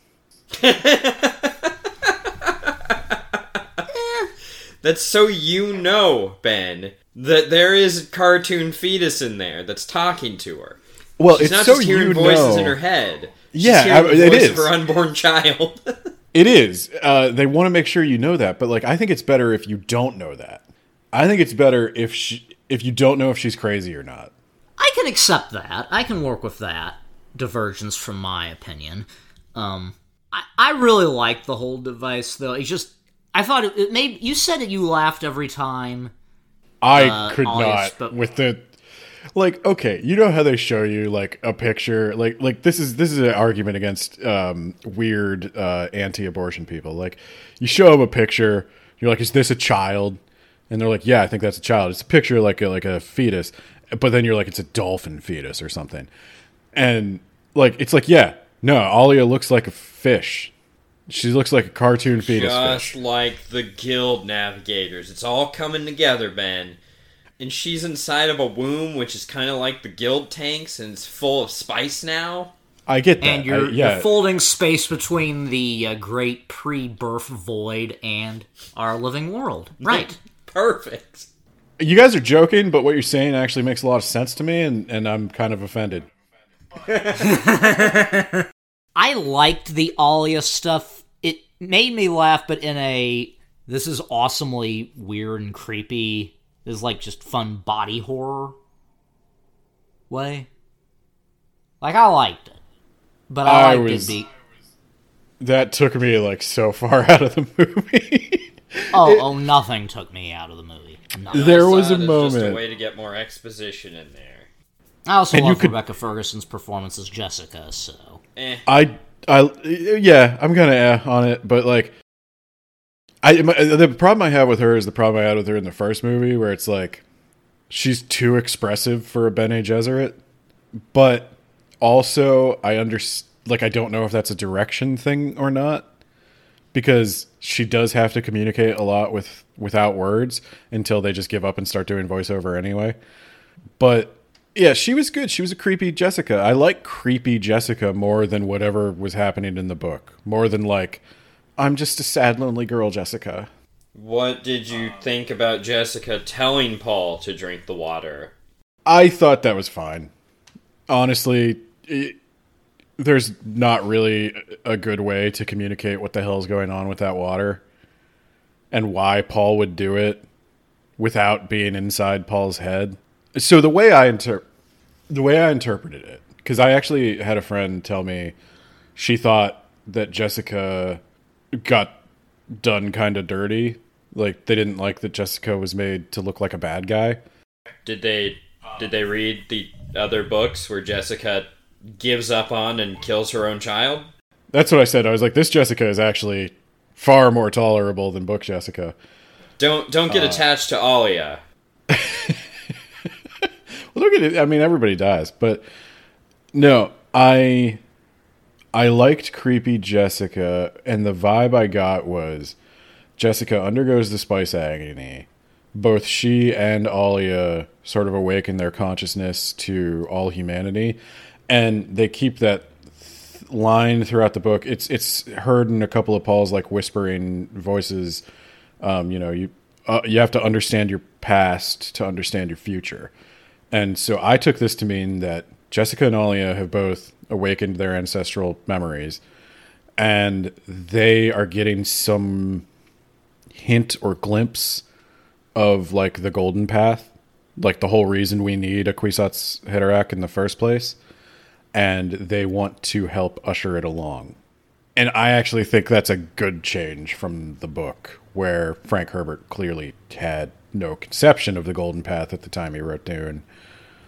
Speaker 1: That's so you know, Ben, that there is a cartoon fetus in there that's talking to her.
Speaker 3: Well,
Speaker 1: She's
Speaker 3: it's
Speaker 1: not
Speaker 3: so
Speaker 1: just hearing
Speaker 3: you
Speaker 1: voices
Speaker 3: know.
Speaker 1: in her head. She's
Speaker 3: Yeah,
Speaker 1: hearing
Speaker 3: I-
Speaker 1: the
Speaker 3: it
Speaker 1: voice
Speaker 3: is.
Speaker 1: of her unborn child.
Speaker 3: It is. Uh, they want to make sure you know that, but like I think it's better if you don't know that. I think it's better if she, if you don't know if she's crazy or not.
Speaker 2: I can accept that. I can work with that divergence from my opinion. Um, I, I really like the whole device, though. It's just, I thought it, it made, you said that you laughed every time.
Speaker 3: I
Speaker 2: Uh,
Speaker 3: could
Speaker 2: all
Speaker 3: not
Speaker 2: yes, but-
Speaker 3: with the like. Okay, you know how they show you like a picture, like like this is this is an argument against um, weird uh, anti-abortion people. Like you show them a picture, you're like, "Is this a child?" And they're like, "Yeah, I think that's a child." It's a picture like a, like a fetus, but then you're like, "It's a dolphin fetus or something," and like it's like, yeah, no, Alia looks like a fish. She looks like a cartoon fetus
Speaker 1: Just
Speaker 3: fish.
Speaker 1: like the guild navigators. It's all coming together, Ben. And she's inside of a womb, which is kind of like the guild tanks, and it's full of spice now.
Speaker 3: I get that.
Speaker 2: And you're,
Speaker 3: I- yeah.
Speaker 2: you're folding space between the uh, great pre-birth void and our living world. Right.
Speaker 1: Perfect.
Speaker 3: You guys are joking, but what you're saying actually makes a lot of sense to me, and, and I'm kind of offended.
Speaker 2: I liked the Alia stuff. It made me laugh, but in a, this is awesomely weird and creepy, this is like just fun body horror way. Like, I liked it. But I,
Speaker 3: I
Speaker 2: liked
Speaker 3: was-
Speaker 2: it be...
Speaker 3: That took me like so far out of the movie.
Speaker 2: Oh, oh, nothing took me out of the movie. Nothing.
Speaker 3: There
Speaker 1: I
Speaker 3: was
Speaker 1: saw
Speaker 3: a
Speaker 1: it as just a
Speaker 3: moment.
Speaker 1: way to get more exposition in there.
Speaker 2: I also
Speaker 3: And you
Speaker 2: love
Speaker 3: could-
Speaker 2: Rebecca Ferguson's performance as Jessica, so...
Speaker 1: Eh.
Speaker 3: I, I, yeah, I'm gonna eh on it, but like, I my, the problem I have with her is the problem I had with her in the first movie, where it's like she's too expressive for a Bene Gesserit, but also I understand. Like, I don't know if that's a direction thing or not, because she does have to communicate a lot with without words until they just give up and start doing voiceover anyway. But yeah, she was good. She was a creepy Jessica. I like creepy Jessica more than whatever was happening in the book. More than like, I'm just a sad, lonely girl, Jessica.
Speaker 1: What did you think about Jessica telling Paul to drink the water?
Speaker 3: I thought that was fine. Honestly, it, there's not really a good way to communicate what the hell is going on with that water and why Paul would do it without being inside Paul's head. So the way I inter- the way I interpreted it, because I actually had a friend tell me she thought that Jessica got done kind of dirty. Like, they didn't like that Jessica was made to look like a bad guy.
Speaker 1: Did they did they read the other books where Jessica gives up on and kills her own child?
Speaker 3: That's what I said. I was like, this Jessica is actually far more tolerable than book Jessica.
Speaker 1: Don't don't get
Speaker 3: Uh,
Speaker 1: attached to Alia.
Speaker 3: Well, look at it. I mean, everybody dies, but no, I I liked creepy Jessica, and the vibe I got was Jessica undergoes the spice agony. Both she and Alia sort of awaken their consciousness to all humanity, and they keep that th- line throughout the book. It's it's heard in a couple of Paul's like whispering voices. Um, you know, you uh, you have to understand your past to understand your future. And so I took this to mean that Jessica and Alia have both awakened their ancestral memories, and they are getting some hint or glimpse of like the golden path, like the whole reason we need a Kwisatz Haderach in the first place, and they want to help usher it along. And I actually think that's a good change from the book, where Frank Herbert clearly had no conception of the golden path at the time he wrote Dune.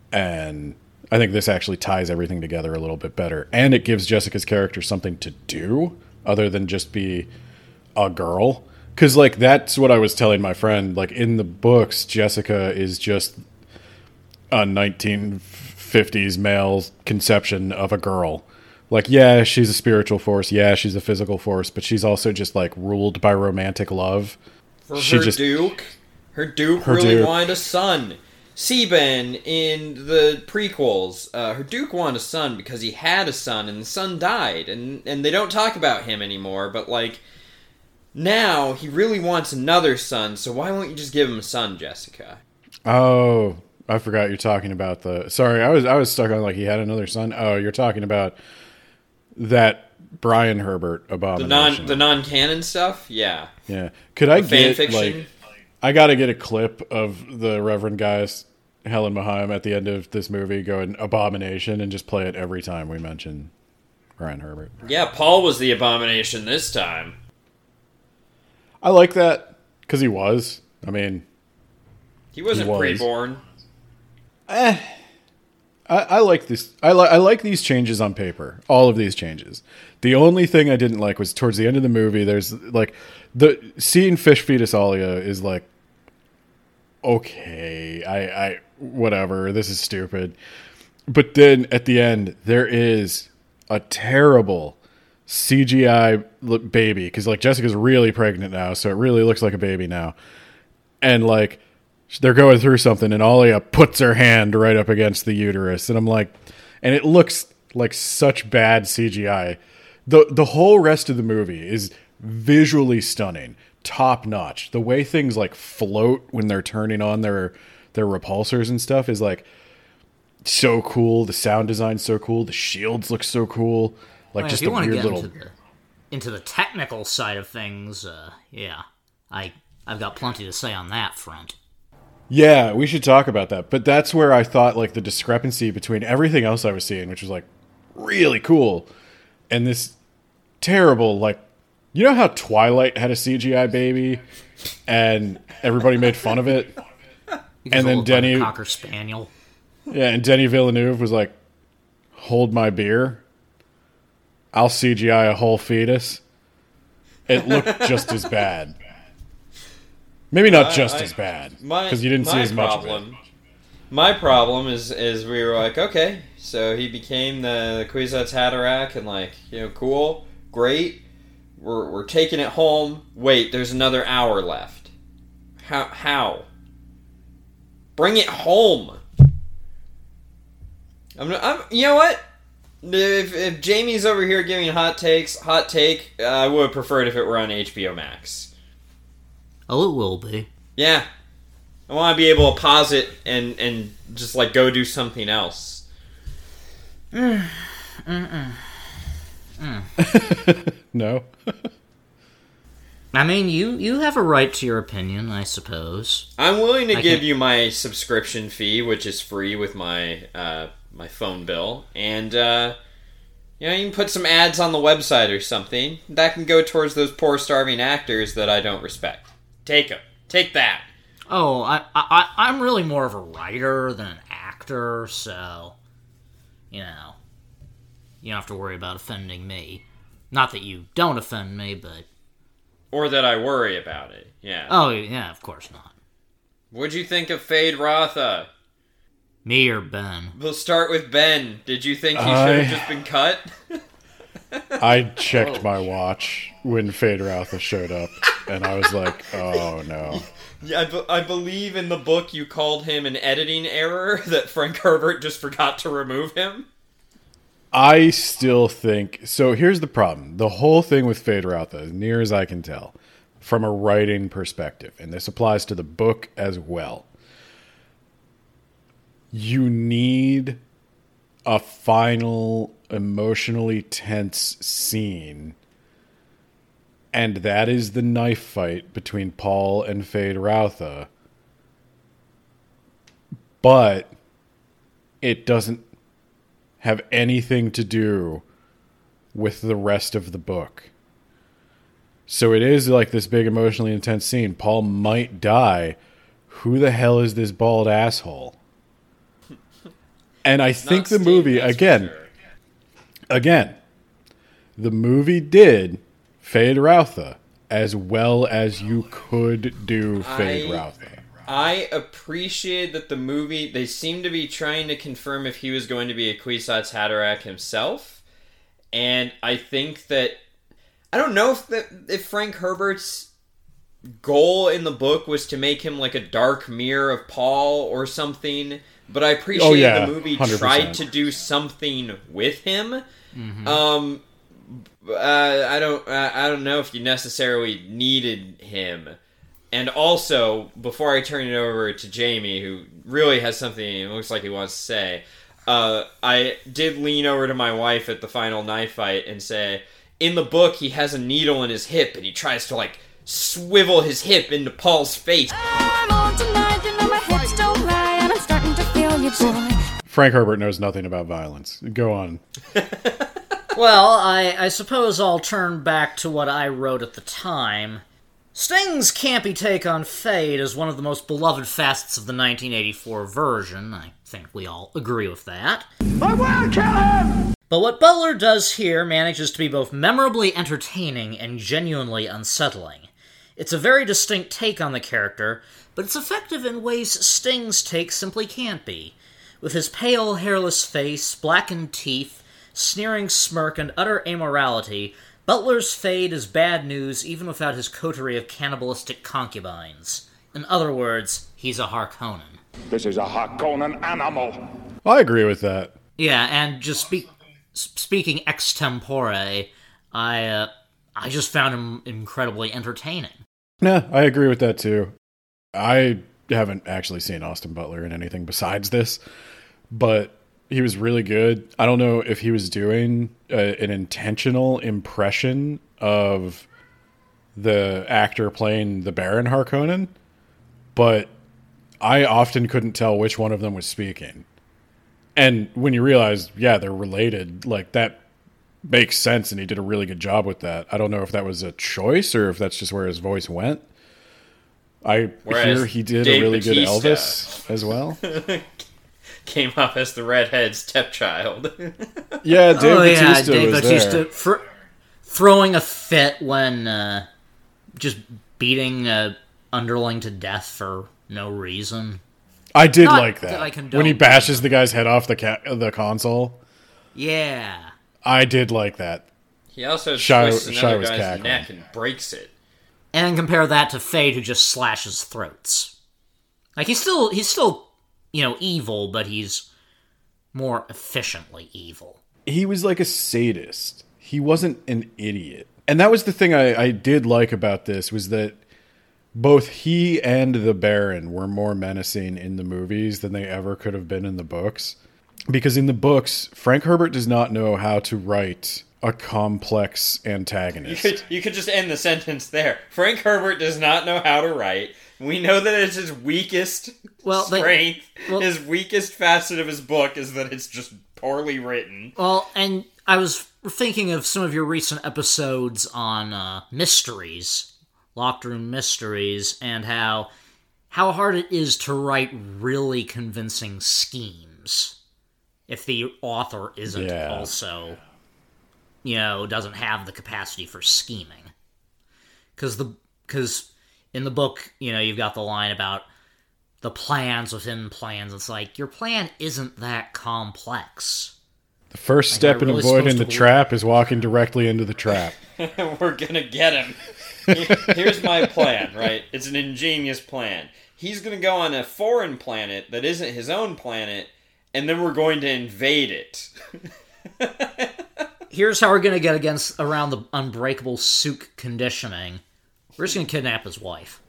Speaker 3: And I think this actually ties everything together a little bit better. And it gives Jessica's character something to do other than just be a girl. Because, like, that's what I was telling my friend. Like, in the books, Jessica is just a nineteen fifties male conception of a girl. Like, yeah, she's a spiritual force. Yeah, she's a physical force. But she's also just, like, ruled by romantic love.
Speaker 1: For
Speaker 3: she
Speaker 1: her
Speaker 3: just,
Speaker 1: Duke, her Duke
Speaker 3: her
Speaker 1: really
Speaker 3: Duke.
Speaker 1: wanted a son. Seben in the prequels, uh, her Duke wanted a son because he had a son and the son died. And, and they don't talk about him anymore, but, like, now he really wants another son, so why won't you just give him a son, Jessica?
Speaker 3: Oh, I forgot you're talking about the... Sorry, I was I was stuck on, like, he had another son. Oh, you're talking about that Brian Herbert
Speaker 1: The
Speaker 3: abomination.
Speaker 1: non the non-canon stuff? Yeah.
Speaker 3: Yeah. Could I
Speaker 1: The fan
Speaker 3: get,
Speaker 1: fiction?
Speaker 3: like... I gotta get a clip of the Reverend Gaius Helen Mahaim at the end of this movie going, abomination, and just play it every time we mention Brian Herbert.
Speaker 1: Yeah, Paul was the abomination this time.
Speaker 3: I like that, because he was. I mean...
Speaker 1: He wasn't
Speaker 3: He was.
Speaker 1: pre-born.
Speaker 3: I, I like this. I, li- I like these changes on paper. All of these changes. The only thing I didn't like was towards the end of the movie. There's like the seeing fish fetus Alia is like, okay, I, I whatever. This is stupid. But then at the end, there is a terrible C G I l- baby because like Jessica's really pregnant now, so it really looks like a baby now, and like. They're going through something, and Alia puts her hand right up against the uterus, and I'm like, and it looks like such bad C G I. the The whole rest of the movie is visually stunning, top notch. The way things like float when they're turning on their their repulsors and stuff is like so cool. The sound design's so cool. The shields look so cool. Like
Speaker 2: Well,
Speaker 3: just
Speaker 2: if you
Speaker 3: a
Speaker 2: want to
Speaker 3: weird
Speaker 2: get
Speaker 3: little.
Speaker 2: into the, into the technical side of things, uh, yeah, I I've got plenty to say on that front.
Speaker 3: Yeah, we should talk about that. But that's where I thought like the discrepancy between everything else I was seeing, which was like really cool, and this terrible like, you know how Twilight had a C G I baby, and everybody made fun of it,
Speaker 2: Because
Speaker 3: and
Speaker 2: it
Speaker 3: then
Speaker 2: looked like a
Speaker 3: Denny,
Speaker 2: Cocker Spaniel.
Speaker 3: yeah, and Denny Villeneuve was like, "Hold my beer, I'll C G I a whole fetus." It looked just as bad. Maybe not
Speaker 1: I-
Speaker 3: just
Speaker 1: I-
Speaker 3: as bad,
Speaker 1: My
Speaker 3: because you didn't see
Speaker 1: my
Speaker 3: as much of it.
Speaker 1: problem, My problem is is we were like, okay, so he became the Kwisatz Haderach, and like, you know, cool, great. We're we're taking it home. Wait, there's another hour left. How how? Bring it home. I'm, I'm you know what? If, if Jamie's over here giving hot takes, hot take, uh, I would have preferred if it were on H B O Max.
Speaker 2: Oh, it will be.
Speaker 1: Yeah. I want to be able to pause it and, and just, like, go do something else.
Speaker 3: No.
Speaker 2: I mean, you, you have a right to your opinion, I suppose.
Speaker 1: I'm willing to
Speaker 2: I
Speaker 1: give
Speaker 2: can't-
Speaker 1: you my subscription fee, which is free with my uh, my phone bill. And, uh, you know, you can put some ads on the website or something. That can go towards those poor, starving actors that I don't respect. Take them. Take that.
Speaker 2: Oh, I, I, I'm really more of a writer than an actor, so, you know, you don't have to worry about offending me. Not that you don't offend me, but...
Speaker 1: Or that I worry about it. Yeah.
Speaker 2: Oh, yeah, of course not.
Speaker 1: What'd you think of Fade Rotha?
Speaker 2: Me or Ben?
Speaker 1: We'll start with Ben. Did you think he
Speaker 3: I-
Speaker 1: should have just been cut?
Speaker 3: I checked my watch when Fade Routha showed up, and I was like, oh no.
Speaker 1: Yeah, I, be- I believe in the book you called him an editing error, that Frank Herbert just forgot to remove him.
Speaker 3: I still think... So here's the problem. The whole thing with Fade Routha, as near as I can tell, from a writing perspective, and this applies to the book as well, you need a final emotionally tense scene, and that is the knife fight between Paul and Fade Routha. But it doesn't have anything to do with the rest of the book. So it is like this big emotionally intense scene. Paul might die. Who the hell is this bald asshole? And I think
Speaker 1: Not
Speaker 3: the
Speaker 1: Steve,
Speaker 3: movie,
Speaker 1: that's for
Speaker 3: again,
Speaker 1: sure.
Speaker 3: again, the movie did Fade Routha as well as you could do Fade
Speaker 1: I-
Speaker 3: Routha.
Speaker 1: I appreciate that the movie, they seem to be trying to confirm if he was going to be a Kwisatz Haderach himself. And I think that, I don't know if that if Frank Herbert's goal in the book was to make him like a dark mirror of Paul or something, but I appreciate
Speaker 3: Oh, yeah,
Speaker 1: the movie
Speaker 3: one hundred percent.
Speaker 1: tried to do something with him.
Speaker 2: Mm-hmm.
Speaker 1: Um, uh, I don't, uh, I don't know if you necessarily needed him. And also, before I turn it over to Jamie, who really has something it looks like he wants to say, uh, I did lean over to my wife at the final knife fight and say, in the book, he has a needle in his hip, and he tries to, like, swivel his hip into Paul's face.
Speaker 4: I'm on tonight, you know my hips don't lie, and I'm starting to feel you, boy.
Speaker 3: Frank Herbert knows nothing about violence. Go on.
Speaker 2: Well, I, I suppose I'll turn back to what I wrote at the time. Sting's campy take on Fade is one of the most beloved facets of the nineteen eighty-four version. I think we all agree with that.
Speaker 5: I will kill him!
Speaker 2: But what Butler does here manages to be both memorably entertaining and genuinely unsettling. It's a very distinct take on the character, but it's effective in ways Sting's take simply can't be. With his pale, hairless face, blackened teeth, sneering smirk, and utter amorality, Butler's Fade is bad news even without his coterie of cannibalistic concubines. In other words, he's a Harkonnen.
Speaker 5: This is a Harkonnen animal.
Speaker 3: I agree with that.
Speaker 2: Yeah, and just speak, speaking extempore, I uh, I just found him incredibly entertaining.
Speaker 3: Yeah, I agree with that too. I haven't actually seen Austin Butler in anything besides this, but he was really good. I don't know if he was doing uh, an intentional impression of the actor playing the Baron Harkonnen, but I often couldn't tell which one of them was speaking. And when you realize, yeah, they're related, like that makes sense, and he did a really good job with that. I don't know if that was a choice or if that's just where his voice went. I
Speaker 1: Whereas
Speaker 3: hear he did
Speaker 1: Dave
Speaker 3: a really
Speaker 1: Bautista
Speaker 3: good Elvis as well.
Speaker 1: Came off as the redhead stepchild.
Speaker 3: Yeah, Dave
Speaker 2: oh yeah,
Speaker 3: Bautista
Speaker 2: Dave
Speaker 3: was
Speaker 2: Bautista
Speaker 3: there.
Speaker 2: fr- throwing a fit when uh, just beating a underling to death for no reason.
Speaker 3: I did
Speaker 2: Not
Speaker 3: like
Speaker 2: that
Speaker 3: that,
Speaker 2: I condone
Speaker 3: when he
Speaker 2: that.
Speaker 3: bashes the guy's head off the ca- the console.
Speaker 2: Yeah.
Speaker 3: I did like that.
Speaker 1: He also
Speaker 3: Shia-
Speaker 1: twists
Speaker 3: Shia
Speaker 1: another
Speaker 3: was
Speaker 1: guy's
Speaker 3: cackling.
Speaker 1: neck and breaks it.
Speaker 2: And then compare that to Fade, who just slashes throats. Like he's still he's still, you know, evil, but he's more efficiently evil.
Speaker 3: He was like a sadist. He wasn't an idiot. And that was the thing I, I did like about this, was that both he and the Baron were more menacing in the movies than they ever could have been in the books. Because in the books, Frank Herbert does not know how to write a complex
Speaker 1: You
Speaker 3: antagonist.
Speaker 1: could you could just end the sentence there. Frank Herbert does not know how to write. We know that it's his weakest
Speaker 2: Well, they-
Speaker 1: strength.
Speaker 2: well-
Speaker 1: his weakest facet of his book is that it's just poorly written.
Speaker 2: Well, and I was thinking of some of your recent episodes on uh, mysteries, locked room mysteries, and how how hard it is to write really convincing schemes if the author isn't
Speaker 3: Yeah.
Speaker 2: also, you know, doesn't have the capacity for scheming. Because the because in the book, you know, you've got the line about the plans within plans. It's like, your plan isn't that complex.
Speaker 3: The first
Speaker 2: Like,
Speaker 3: step
Speaker 2: am I
Speaker 3: in
Speaker 2: really
Speaker 3: avoiding
Speaker 2: supposed
Speaker 3: the
Speaker 2: to believe-
Speaker 3: trap is walking directly into the trap.
Speaker 1: We're gonna get him. Here's my plan, right? It's an ingenious plan. He's gonna go on a foreign planet that isn't his own planet, and then we're going to invade it.
Speaker 2: Here's how we're gonna get against around the unbreakable Sook conditioning. We're just gonna kidnap his wife.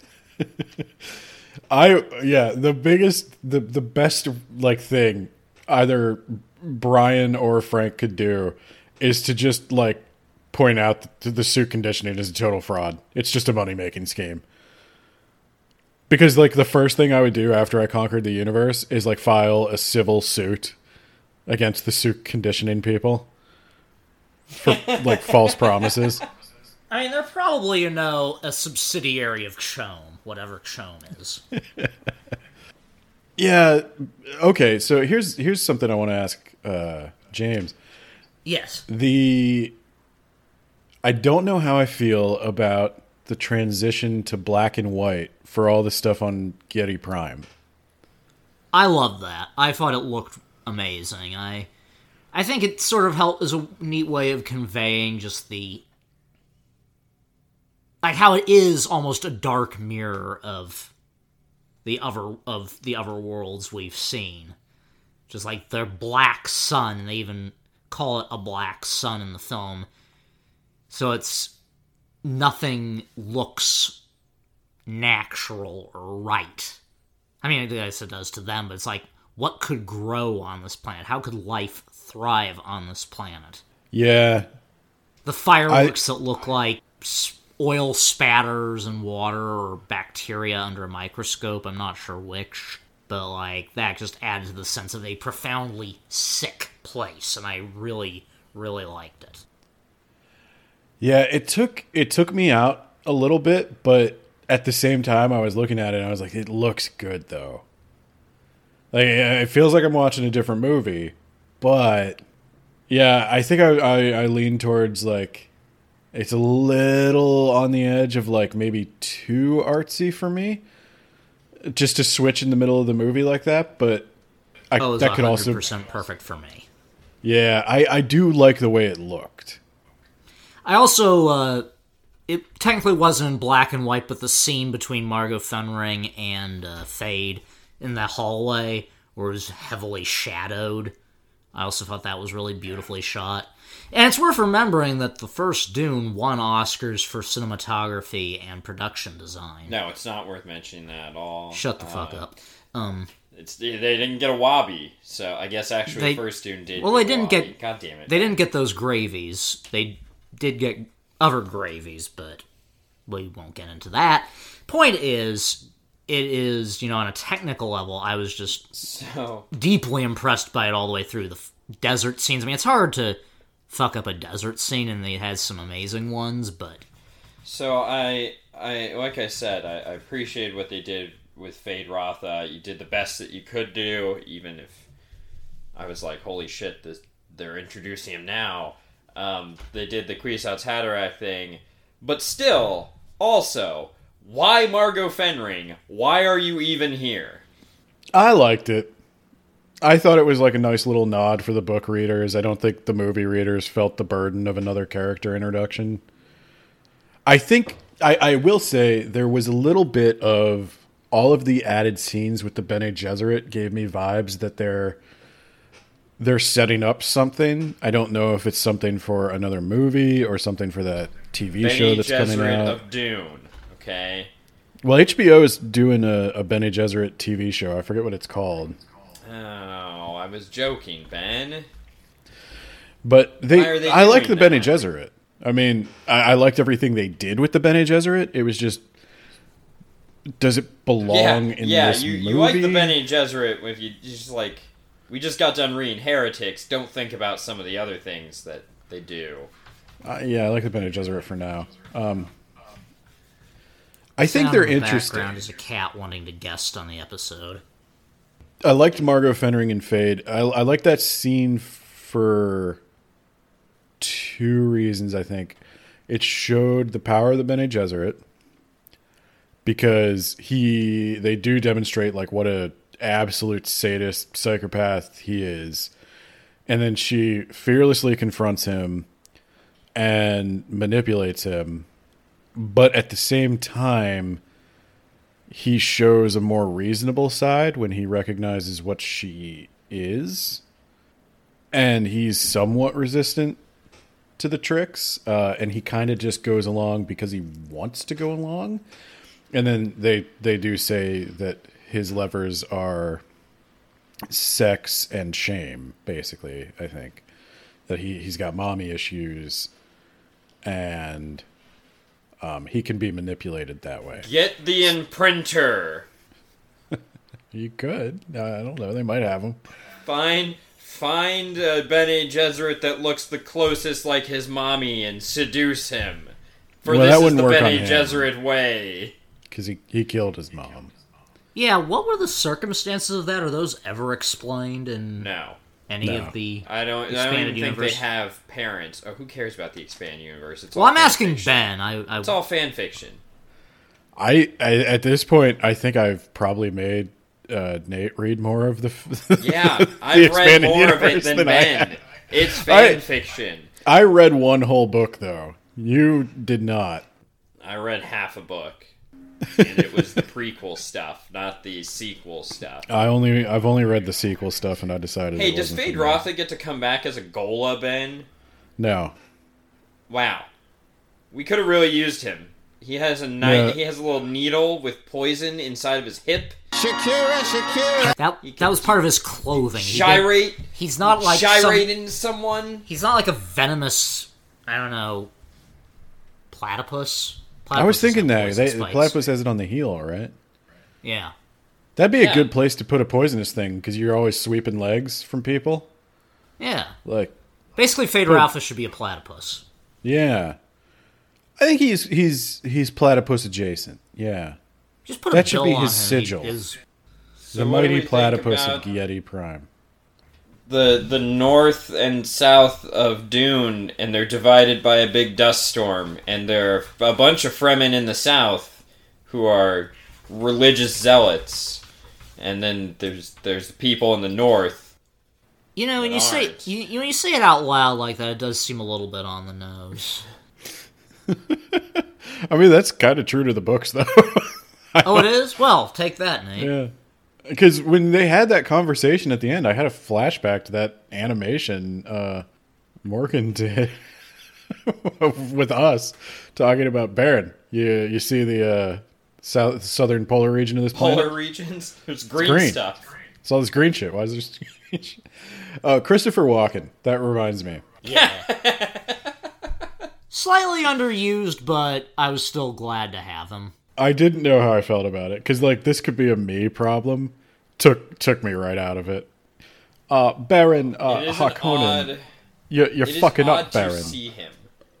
Speaker 3: I yeah, the biggest the the best like thing either Brian or Frank could do is to just like point out that the suit conditioning is a total fraud. It's just a money making scheme. Because like the first thing I would do after I conquered the universe is like file a civil suit against the suit conditioning people for like false promises.
Speaker 2: I mean, they're probably, you know, a subsidiary of Chom, whatever Chom is.
Speaker 3: Yeah. Okay. So here's here's something I want to ask uh, James.
Speaker 2: Yes.
Speaker 3: The I don't know how I feel about the transition to black and white for all the stuff on Getty Prime.
Speaker 2: I love that. I thought it looked amazing. I I think it sort of helped as a neat way of conveying just the like how it is almost a dark mirror of the other of the other worlds we've seen. Just like their black sun, they even call it a black sun in the film. So it's nothing looks natural or right. I mean, I guess it does to them, but it's like, what could grow on this planet? How could life thrive on this planet?
Speaker 3: Yeah.
Speaker 2: The fireworks I... that look like oil spatters and water or bacteria under a microscope, I'm not sure which, but like that just added to the sense of a profoundly sick place, and I really, really liked it.
Speaker 3: Yeah, it took it took me out a little bit, but at the same time, I was looking at it and I was like, it looks good though. Like it feels like I'm watching a different movie, but yeah, I think I I, I lean towards like it's a little on the edge of like maybe too artsy for me, just to switch in the middle of the movie like that. But I,
Speaker 2: oh, it was
Speaker 3: that could also
Speaker 2: one hundred percent perfect for me.
Speaker 3: Yeah, I I do like the way it looked.
Speaker 2: I also, uh, it technically wasn't in black and white, but the scene between Margot Fenring and uh, Fade in that hallway was heavily shadowed. I also thought that was really beautifully shot. And it's worth remembering that the first Dune won Oscars for cinematography and production design.
Speaker 1: No, it's not worth mentioning that at all.
Speaker 2: Shut the fuck
Speaker 1: uh,
Speaker 2: up. Um,
Speaker 1: it's they didn't get a Wobby, so I guess actually
Speaker 2: they,
Speaker 1: the first Dune did.
Speaker 2: Well, they didn't
Speaker 1: Wobby.
Speaker 2: get.
Speaker 1: God damn it.
Speaker 2: They didn't get those gravies. They did get other gravies, but we won't get into that. Point is, it is, you know, on a technical level, I was just
Speaker 1: so
Speaker 2: deeply impressed by it all the way through. The f- desert scenes. I mean, it's hard to fuck up a desert scene, and it has some amazing ones, but...
Speaker 1: So, I, I like I said, I, I appreciated what they did with Fade Rotha. You did the best that you could do, even if I was like, holy shit, this, they're introducing him now. Um, they did the Kwisatz Haderach thing, but still, also, why Margot Fenring? Why are you even here?
Speaker 3: I liked it. I thought it was like a nice little nod for the book readers. I don't think the movie readers felt the burden of another character introduction. I think, I, I will say, there was a little bit of all of the added scenes with the Bene Gesserit gave me vibes that they're they're setting up something. I don't know if it's something for another movie or something for that T V
Speaker 1: Bene
Speaker 3: show that's
Speaker 1: Gesserit
Speaker 3: coming out.
Speaker 1: of Dune, okay?
Speaker 3: Well, H B O is doing a, a Bene Gesserit T V show. I forget what it's called.
Speaker 1: Oh, I was joking, Ben.
Speaker 3: But they,
Speaker 1: Why are they
Speaker 3: I like the
Speaker 1: doing
Speaker 3: Bene
Speaker 1: that?
Speaker 3: Gesserit. I mean, I, I liked everything they did with the Bene Gesserit. It was just, does it belong
Speaker 1: yeah,
Speaker 3: in
Speaker 1: yeah,
Speaker 3: this
Speaker 1: you,
Speaker 3: movie?
Speaker 1: you like the Bene Gesserit if you just like, we just got done reading Heretics, don't think about some of the other things that they do.
Speaker 3: Uh, yeah, I like the Bene Gesserit for now. Um, I think
Speaker 2: Sound
Speaker 3: they're
Speaker 2: in the
Speaker 3: interesting.
Speaker 2: background is a cat wanting to guest on the episode.
Speaker 3: I liked Margot Fenring and Fade. I, I like that scene for two reasons, I think. It showed the power of the Bene Gesserit because he they do demonstrate like what a absolute sadist psychopath he is. And then she fearlessly confronts him and manipulates him. But at the same time, he shows a more reasonable side when he recognizes what she is. And he's somewhat resistant to the tricks. Uh, and he kind of just goes along because he wants to go along. And then they, they do say that his levers are sex and shame, basically, I think. That he, he's got mommy issues and um, he can be manipulated that way.
Speaker 1: Get the imprinter.
Speaker 3: You could. Uh, I don't know. They might have him.
Speaker 1: Find find a Bene Gesserit that looks the closest like his mommy and seduce him. For
Speaker 3: Well, that
Speaker 1: this is
Speaker 3: wouldn't
Speaker 1: the
Speaker 3: work on
Speaker 1: Bene
Speaker 3: him.
Speaker 1: Gesserit way.
Speaker 3: Because he, he killed his mom.
Speaker 2: Yeah, what were the circumstances of that? Are those ever explained in
Speaker 1: No.
Speaker 2: any
Speaker 3: No.
Speaker 2: of the
Speaker 1: I don't, I don't
Speaker 2: expanded
Speaker 1: even think
Speaker 2: universe?
Speaker 1: they have parents. Oh, who cares about the expanded universe? It's
Speaker 2: Well,
Speaker 1: all
Speaker 2: I'm
Speaker 1: fan
Speaker 2: asking
Speaker 1: fiction.
Speaker 2: Ben. I, I
Speaker 1: It's all fan fiction.
Speaker 3: I, I at this point, I think I've probably made uh, Nate read more of the. f-
Speaker 1: Yeah,
Speaker 3: the
Speaker 1: I've read
Speaker 3: expanded
Speaker 1: more of it
Speaker 3: universe
Speaker 1: than
Speaker 3: I
Speaker 1: Ben.
Speaker 3: have.
Speaker 1: It's fan
Speaker 3: I-
Speaker 1: fiction.
Speaker 3: I read one whole book though. You did not.
Speaker 1: I read half a book. And it was the prequel stuff, not the sequel stuff.
Speaker 3: I only I've only read the sequel stuff, and I decided.
Speaker 1: Hey,
Speaker 3: it
Speaker 1: does
Speaker 3: wasn't
Speaker 1: Fade
Speaker 3: for me.
Speaker 1: Rotha get to come back as a Gola, Ben?
Speaker 3: No.
Speaker 1: Wow. We could have really used him. He has a knife.
Speaker 3: Yeah.
Speaker 1: He has a little needle with poison inside of his hip.
Speaker 6: Shakira, Shakira.
Speaker 2: that that was part of his clothing. He did-
Speaker 1: Gyrate.
Speaker 2: he's not like some,
Speaker 1: Gyrate into someone.
Speaker 2: he's not like a venomous, I don't know, platypus.
Speaker 3: I was
Speaker 2: Platypuses
Speaker 3: thinking
Speaker 2: have
Speaker 3: that
Speaker 2: poison
Speaker 3: they,
Speaker 2: spikes.
Speaker 3: platypus has it on the heel, right?
Speaker 2: Yeah.
Speaker 3: That'd be a
Speaker 1: Yeah.
Speaker 3: good place to put a poisonous thing because you're always sweeping legs from people.
Speaker 2: Yeah.
Speaker 3: Like,
Speaker 2: Basically, Fader Alpha should be a platypus.
Speaker 3: yeah, I think he's he's he's platypus adjacent. Yeah,
Speaker 2: Just put
Speaker 3: That
Speaker 2: a
Speaker 3: should
Speaker 2: bill
Speaker 3: be
Speaker 2: on
Speaker 3: his
Speaker 2: him.
Speaker 3: sigil.
Speaker 2: He is-
Speaker 1: So
Speaker 3: the
Speaker 1: what do we
Speaker 3: mighty
Speaker 1: think
Speaker 3: platypus
Speaker 1: about
Speaker 3: of Giedi Prime.
Speaker 1: the the north and south of Dune, and they're divided by a big dust storm, and there are a bunch of Fremen in the south who are religious zealots, and then there's there's the people in the north.
Speaker 2: You know, when you say
Speaker 1: aren't.
Speaker 2: you, you when you say it out loud like that, it does seem a little bit on the nose.
Speaker 3: I mean, that's kind of true to the books, though.
Speaker 2: Oh, it is? Well, take that, Nate.
Speaker 3: Yeah, because when they had that conversation at the end, I had a flashback to that animation uh, Morgan did with us talking about Baron. You you see the uh, south southern polar region of this planet?
Speaker 1: Polar regions. There's green,
Speaker 3: green.
Speaker 1: stuff.
Speaker 3: It's all this green shit. Why is there just green shit? Uh, Christopher Walken. That reminds me.
Speaker 2: Yeah. Slightly underused, but I was still glad to have him.
Speaker 3: I didn't know how I felt about it because, like, this could be a me problem. Took took me right out of it. Uh, Baron
Speaker 1: It
Speaker 3: uh,
Speaker 1: is an
Speaker 3: Harkonnen,
Speaker 1: odd.
Speaker 3: you, you're
Speaker 1: It is
Speaker 3: fucking
Speaker 1: odd
Speaker 3: up,
Speaker 1: to
Speaker 3: Baron.
Speaker 1: see him.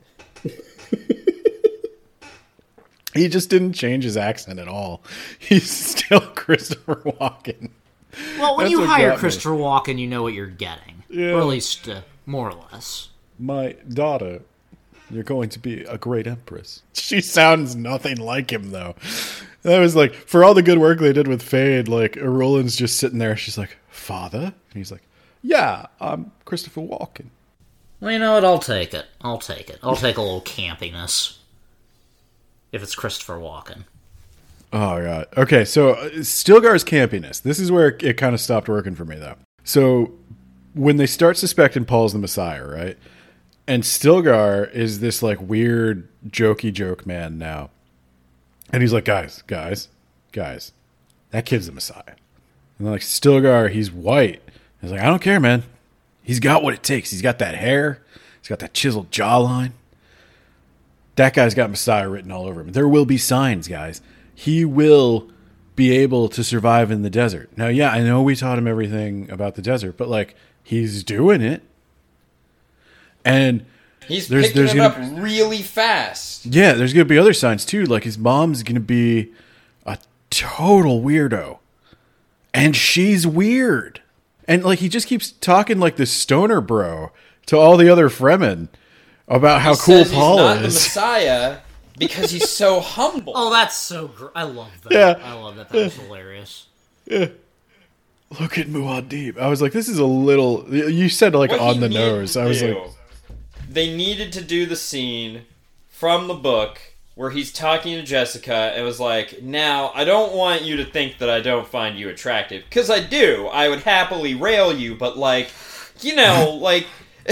Speaker 3: He just didn't change his accent at all. He's still Christopher Walken.
Speaker 2: Well, when
Speaker 3: That's
Speaker 2: you
Speaker 3: what
Speaker 2: hire
Speaker 3: got me.
Speaker 2: Christopher Walken, you know what you're getting.
Speaker 3: Yeah.
Speaker 2: Or at least, uh, more or less.
Speaker 3: My daughter, you're going to be a great empress. She sounds nothing like him, though. That was like, for all the good work they did with Fade, like, Roland's just sitting there. She's like, Father? And he's like, yeah, I'm Christopher Walken.
Speaker 2: Well, you know what? I'll take it. I'll take it. I'll take a little campiness. If it's Christopher Walken.
Speaker 3: Oh, God. Okay, so uh, Stilgar's campiness. This is where it, it kind of stopped working for me, though. So when they start suspecting Paul's the Messiah, right? And Stilgar is this, like, weird, jokey joke man now. And he's like, guys, guys, guys, that kid's the Messiah. And they're like, Stilgar, he's white. He's like, I don't care, man. He's got what it takes. He's got that hair. He's got that chiseled jawline. That guy's got Messiah written all over him. There will be signs, guys. He will be able to survive in the desert. Now, yeah, I know we taught him everything about the desert, but, like, he's doing it. And
Speaker 1: He's
Speaker 3: There's-
Speaker 1: picking
Speaker 3: there's
Speaker 1: it
Speaker 3: gonna-
Speaker 1: up really fast.
Speaker 3: yeah, there's going to be other signs, too. Like, his mom's going to be a total weirdo. And she's weird. And, like, he just keeps talking like this stoner bro to all the other Fremen about how
Speaker 1: He
Speaker 3: cool
Speaker 1: says
Speaker 3: Paul
Speaker 1: he's not the
Speaker 3: is.
Speaker 1: Messiah because he's so humble.
Speaker 2: Oh, that's so gr- I love that.
Speaker 3: Yeah.
Speaker 2: I love that. That's hilarious.
Speaker 3: Look at Muad'Dib. I was like, this is a little... You said, like,
Speaker 1: What
Speaker 3: on
Speaker 1: he
Speaker 3: the
Speaker 1: needed
Speaker 3: nose.
Speaker 1: to
Speaker 3: I was
Speaker 1: do-
Speaker 3: like...
Speaker 1: they needed to do the scene from the book where he's talking to Jessica and was like, now, I don't want you to think that I don't find you attractive. Because I do. I would happily rail you, but, like, you know, like...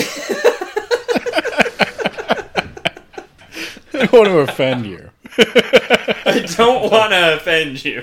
Speaker 3: I don't want to offend you.
Speaker 1: I don't want to offend you.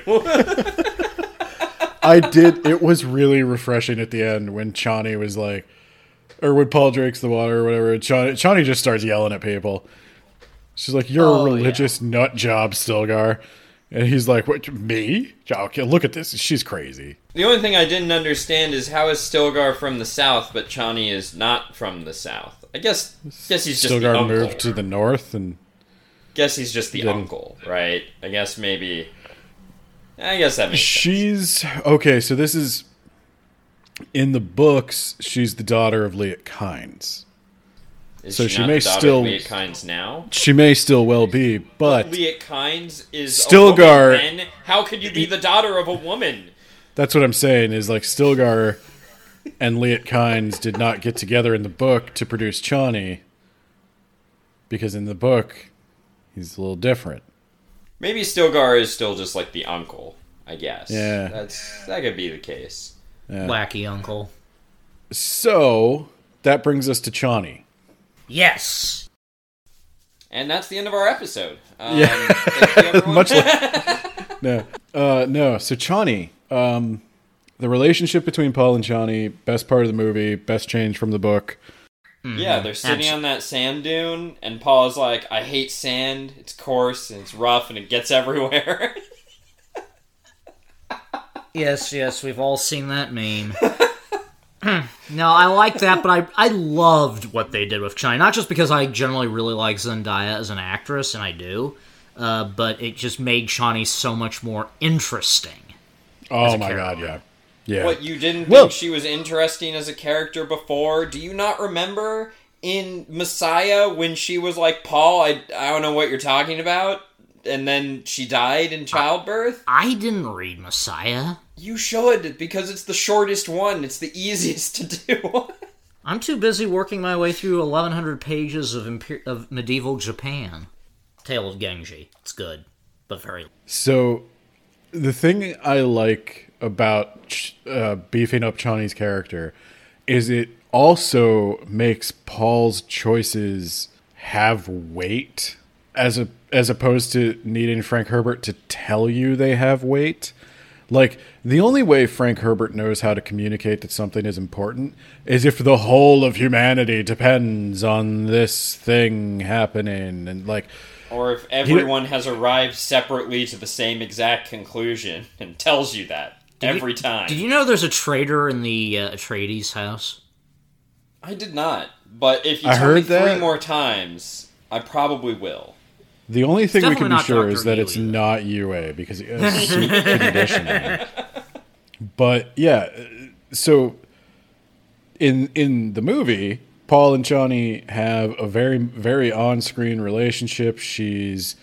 Speaker 3: I did. It was really refreshing at the end when Chani was like, or when Paul drinks the water or whatever. And Chani, Chani just starts yelling at people. She's like, "You're
Speaker 2: Oh,
Speaker 3: a religious nut job, Stilgar," and he's like, "What? Me? Okay, look at this. She's crazy."
Speaker 1: The only thing I didn't understand is how is Stilgar from the south, but Chani is not from the south. I guess, guess he's just the
Speaker 3: Stilgar
Speaker 1: uncle.
Speaker 3: moved to the north, and
Speaker 1: Guess he's just the
Speaker 3: Didn't-
Speaker 1: uncle, right? I guess maybe I guess that makes sense.
Speaker 3: She's okay. So this is in the books. She's the daughter of Liet Kynes.
Speaker 1: Is
Speaker 3: so
Speaker 1: she,
Speaker 3: she
Speaker 1: not
Speaker 3: may
Speaker 1: the daughter
Speaker 3: still-
Speaker 1: of Liet Kynes now?
Speaker 3: She may still well be, but
Speaker 1: Liet Kynes is
Speaker 3: Stilgar-
Speaker 1: a woman, then how could you be the daughter of a woman?
Speaker 3: that's what I'm saying. Is like Stilgar and Liet Kynes did not get together in the book to produce Chani, because in the book he's a little different.
Speaker 1: Maybe Stilgar is still just like the uncle, I guess.
Speaker 3: Yeah.
Speaker 1: That's that could be the case.
Speaker 2: Wacky uncle.
Speaker 3: So that brings us to Chani.
Speaker 2: Yes.
Speaker 1: And that's the end of our episode. Um,
Speaker 3: Yeah.
Speaker 1: thank you, everyone.
Speaker 3: Much like no, uh, no. So Chani, um, the relationship between Paul and Chani, best part of the movie, best change from the book.
Speaker 1: Yeah, they're sitting
Speaker 2: Abs-
Speaker 1: on that sand dune, and Paul's like, I hate sand, it's coarse, and it's rough, and it gets everywhere.
Speaker 2: Yes, yes, we've all seen that meme. No, I like that, but I I loved what they did with Chani. Not just because I generally really like Zendaya as an actress, and I do, uh, but it just made Chani so much more interesting.
Speaker 3: Oh
Speaker 2: a
Speaker 3: my
Speaker 2: character.
Speaker 3: god, yeah, yeah.
Speaker 1: What, you didn't think
Speaker 3: Well-
Speaker 1: she was interesting as a character before? Do you not remember in Messiah when she was like, Paul, I, I don't know what you're talking about, and then she died in childbirth?
Speaker 2: I didn't read Messiah.
Speaker 1: You should, because it's the shortest one. It's the easiest to do.
Speaker 2: I'm too busy working my way through eleven hundred pages of imper- of medieval Japan. Tale of Genji. It's good, but very...
Speaker 3: So the thing I like about Ch- uh, beefing up Chani's character is it also makes Paul's choices have weight, as a as opposed to needing Frank Herbert to tell you they have weight. Like, the only way Frank Herbert knows how to communicate that something is important is if the whole of humanity depends on this thing happening. And, like,
Speaker 1: Or if everyone has arrived separately to the same exact conclusion and tells you that every
Speaker 2: you,
Speaker 1: time.
Speaker 2: Did you know there's a traitor in the uh, Atreides house?
Speaker 1: I did not. But if you
Speaker 3: I
Speaker 1: tell me
Speaker 3: heard that.
Speaker 1: three more times, I probably will.
Speaker 3: the only thing we
Speaker 2: definitely
Speaker 3: can be
Speaker 2: not
Speaker 3: sure
Speaker 2: Doctor
Speaker 3: is that
Speaker 2: Yu
Speaker 3: it's
Speaker 2: either.
Speaker 3: not U A, because it has suit conditioning. But, yeah, so in in the movie, Paul and Chani have a very, very on-screen relationship. She's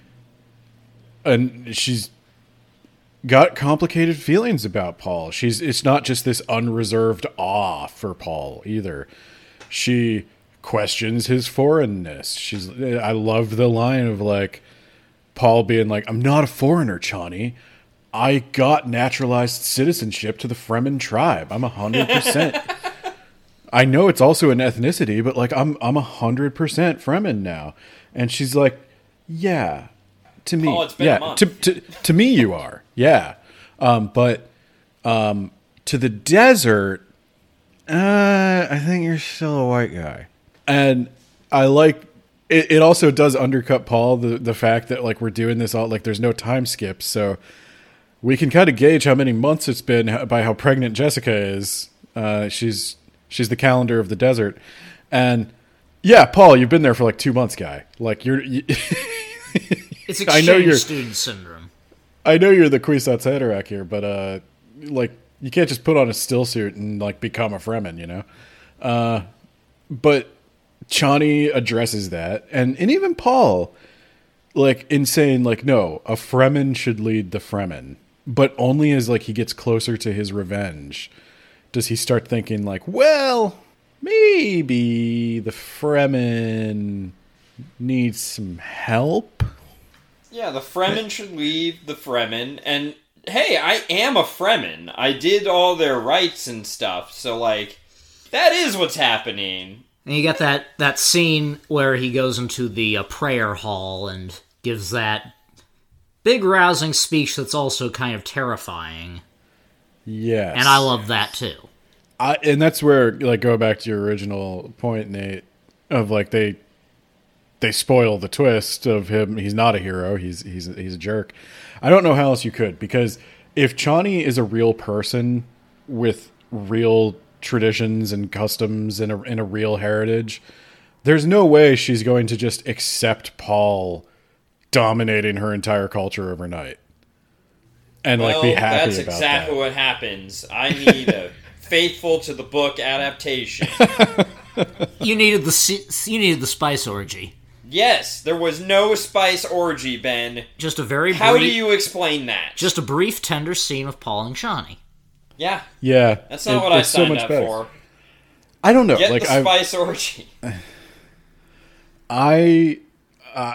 Speaker 3: and she's got complicated feelings about Paul. She's it's not just this unreserved awe for Paul either. She questions his foreignness. She's I loved the line of like Paul being like, "I'm not a foreigner, Chani. I got naturalized citizenship to the Fremen tribe. I'm a hundred percent. I know it's also an ethnicity, but like I'm I'm a hundred percent Fremen now." And she's like, "Yeah, to me,
Speaker 1: Paul, it's been a
Speaker 3: yeah,
Speaker 1: month."
Speaker 3: to to to me you are, yeah, um, but um, to the desert, uh, I think you're still a white guy." And I like it. It also does undercut Paul the the fact that like we're doing this all like there's no time skips, so we can kind of gauge how many months it's been by how pregnant Jessica is. Uh, she's she's the calendar of the desert, and yeah, Paul, you've been there for like two months, guy. Like you're. You,
Speaker 2: It's
Speaker 3: I
Speaker 2: exchange
Speaker 3: know you're-
Speaker 2: student syndrome.
Speaker 3: I know you're the Kwisatz Haderach here, but uh, like you can't just put on a still suit and like become a Fremen, you know. Uh, but Chani addresses that, and and even Paul, like in saying like no, a Fremen should lead the Fremen, but only as like he gets closer to his revenge, does he start thinking like, well, maybe the Fremen needs some help.
Speaker 1: Yeah, the Fremen should leave the Fremen, and hey, I am a Fremen. I did all their rites and stuff, so like, that is what's happening.
Speaker 2: And you got that, that scene where he goes into the uh, prayer hall and gives that big rousing speech that's also kind of terrifying.
Speaker 3: Yes,
Speaker 2: And I love that too.
Speaker 3: I, and that's where, like, go back to your original point, Nate, of like they they spoil the twist of him. He's not a hero. He's he's he's a jerk. I don't know how else you could, because if Chani is a real person with real traditions and customs and a, and a real heritage, there's no way she's going to just accept Paul dominating her entire culture overnight. and
Speaker 1: well,
Speaker 3: like be happy
Speaker 1: that's
Speaker 3: about
Speaker 1: exactly
Speaker 3: that.
Speaker 1: what happens. I need a faithful to the book adaptation.
Speaker 2: You needed the si- you needed the spice orgy.
Speaker 1: Yes, there was no spice orgy, Ben.
Speaker 2: Just a very
Speaker 1: How
Speaker 2: brief,
Speaker 1: do you explain that?
Speaker 2: just a brief, tender scene of Paul and Shawnee.
Speaker 1: Yeah,
Speaker 3: Yeah,
Speaker 1: that's not
Speaker 3: it-
Speaker 1: what I
Speaker 3: it's so
Speaker 1: signed
Speaker 3: much
Speaker 1: up
Speaker 3: better.
Speaker 1: for.
Speaker 3: I don't know.
Speaker 1: Get
Speaker 3: like
Speaker 1: the
Speaker 3: I,
Speaker 1: spice orgy.
Speaker 3: I, uh,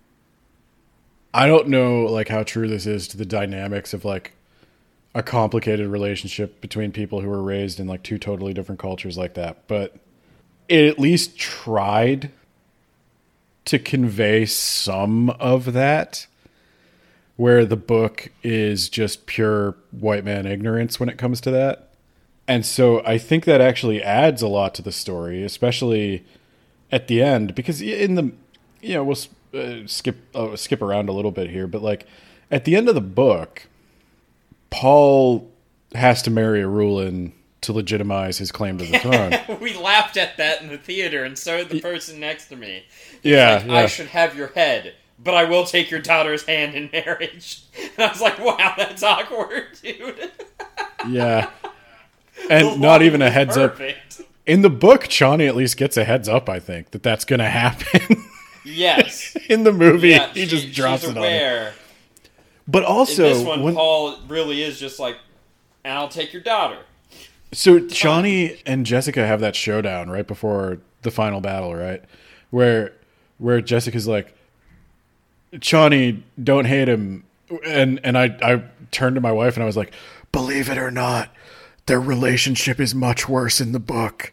Speaker 3: I don't know like how true this is to the dynamics of like a complicated relationship between people who were raised in like two totally different cultures like that, but it at least tried to convey some of that, where the book is just pure white man ignorance when it comes to that. And so I think that actually adds a lot to the story, especially at the end, because in the, you know, we'll uh, skip uh, skip around a little bit here, but like at the end of the book, Paul has to marry Arulin to legitimize his claim to the throne.
Speaker 1: We laughed at that in the theater, and so did the person next to me.
Speaker 3: Yeah,
Speaker 1: Like,
Speaker 3: yeah.
Speaker 1: I should have your head, but I will take your daughter's hand in marriage. And I was like, wow, that's awkward, dude.
Speaker 3: Yeah. And not even a heads up.
Speaker 1: Perfect.
Speaker 3: In the book, Chani at least gets a heads up, I think, that that's going to happen.
Speaker 1: Yes.
Speaker 3: In the movie,
Speaker 1: Yeah,
Speaker 3: he
Speaker 1: she-
Speaker 3: just drops
Speaker 1: she's
Speaker 3: it on her.
Speaker 1: aware.
Speaker 3: But also,
Speaker 1: In this one,
Speaker 3: when,
Speaker 1: Paul really is just like, and I'll take your daughter.
Speaker 3: so Chani and Jessica have that showdown right before the final battle, right? Where where Jessica's like, Chani, don't hate him. And and I, I turned to my wife and I was like, believe it or not, their relationship is much worse in the book.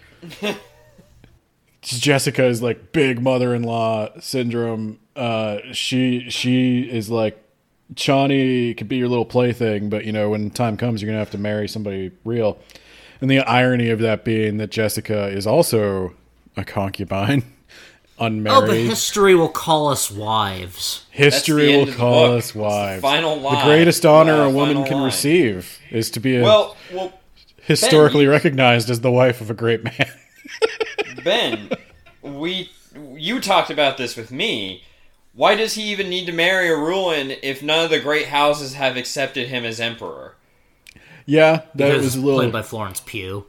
Speaker 3: Jessica is like big mother-in-law syndrome. Uh, she she is like, Chani could be your little plaything, but you know when time comes, you're gonna have to marry somebody real. And the irony of that being that Jessica is also a concubine, unmarried.
Speaker 2: Oh, but history will call us wives.
Speaker 3: History
Speaker 1: That's the end
Speaker 3: will
Speaker 1: of the
Speaker 3: call
Speaker 1: book.
Speaker 3: us
Speaker 1: It's the
Speaker 3: wives.
Speaker 1: final
Speaker 3: The
Speaker 1: line.
Speaker 3: greatest honor
Speaker 1: Yeah,
Speaker 3: a woman
Speaker 1: final
Speaker 3: can
Speaker 1: line.
Speaker 3: receive is to be a,
Speaker 1: Well, well,
Speaker 3: historically
Speaker 1: Ben, you-
Speaker 3: recognized as the wife of a great man.
Speaker 1: Ben, we you talked about this with me. Why does he even need to marry Arulin if none of the great houses have accepted him as emperor?
Speaker 3: Yeah, that
Speaker 2: Because
Speaker 3: was a
Speaker 2: it's
Speaker 3: little.
Speaker 2: played by Florence Pugh.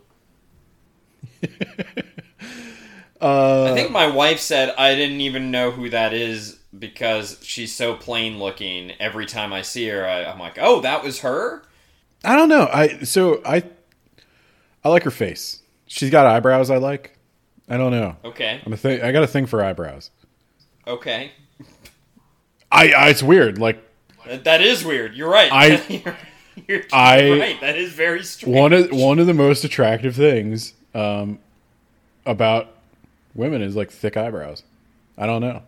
Speaker 1: I think my wife said I didn't even know who that is because she's so plain looking. Every time I see her, I, I'm like, oh, that was her?
Speaker 3: I don't know. I so I I like her face. She's got eyebrows I like. I don't know.
Speaker 1: Okay,
Speaker 3: I'm a thing. I got a thing for eyebrows.
Speaker 1: okay.
Speaker 3: I, I it's weird. Like
Speaker 1: That, that is weird. You're right.
Speaker 3: I-
Speaker 1: you're, you're
Speaker 3: I-
Speaker 1: right. That is very strange.
Speaker 3: one of one of the most attractive things um, about women is like thick eyebrows. I don't know.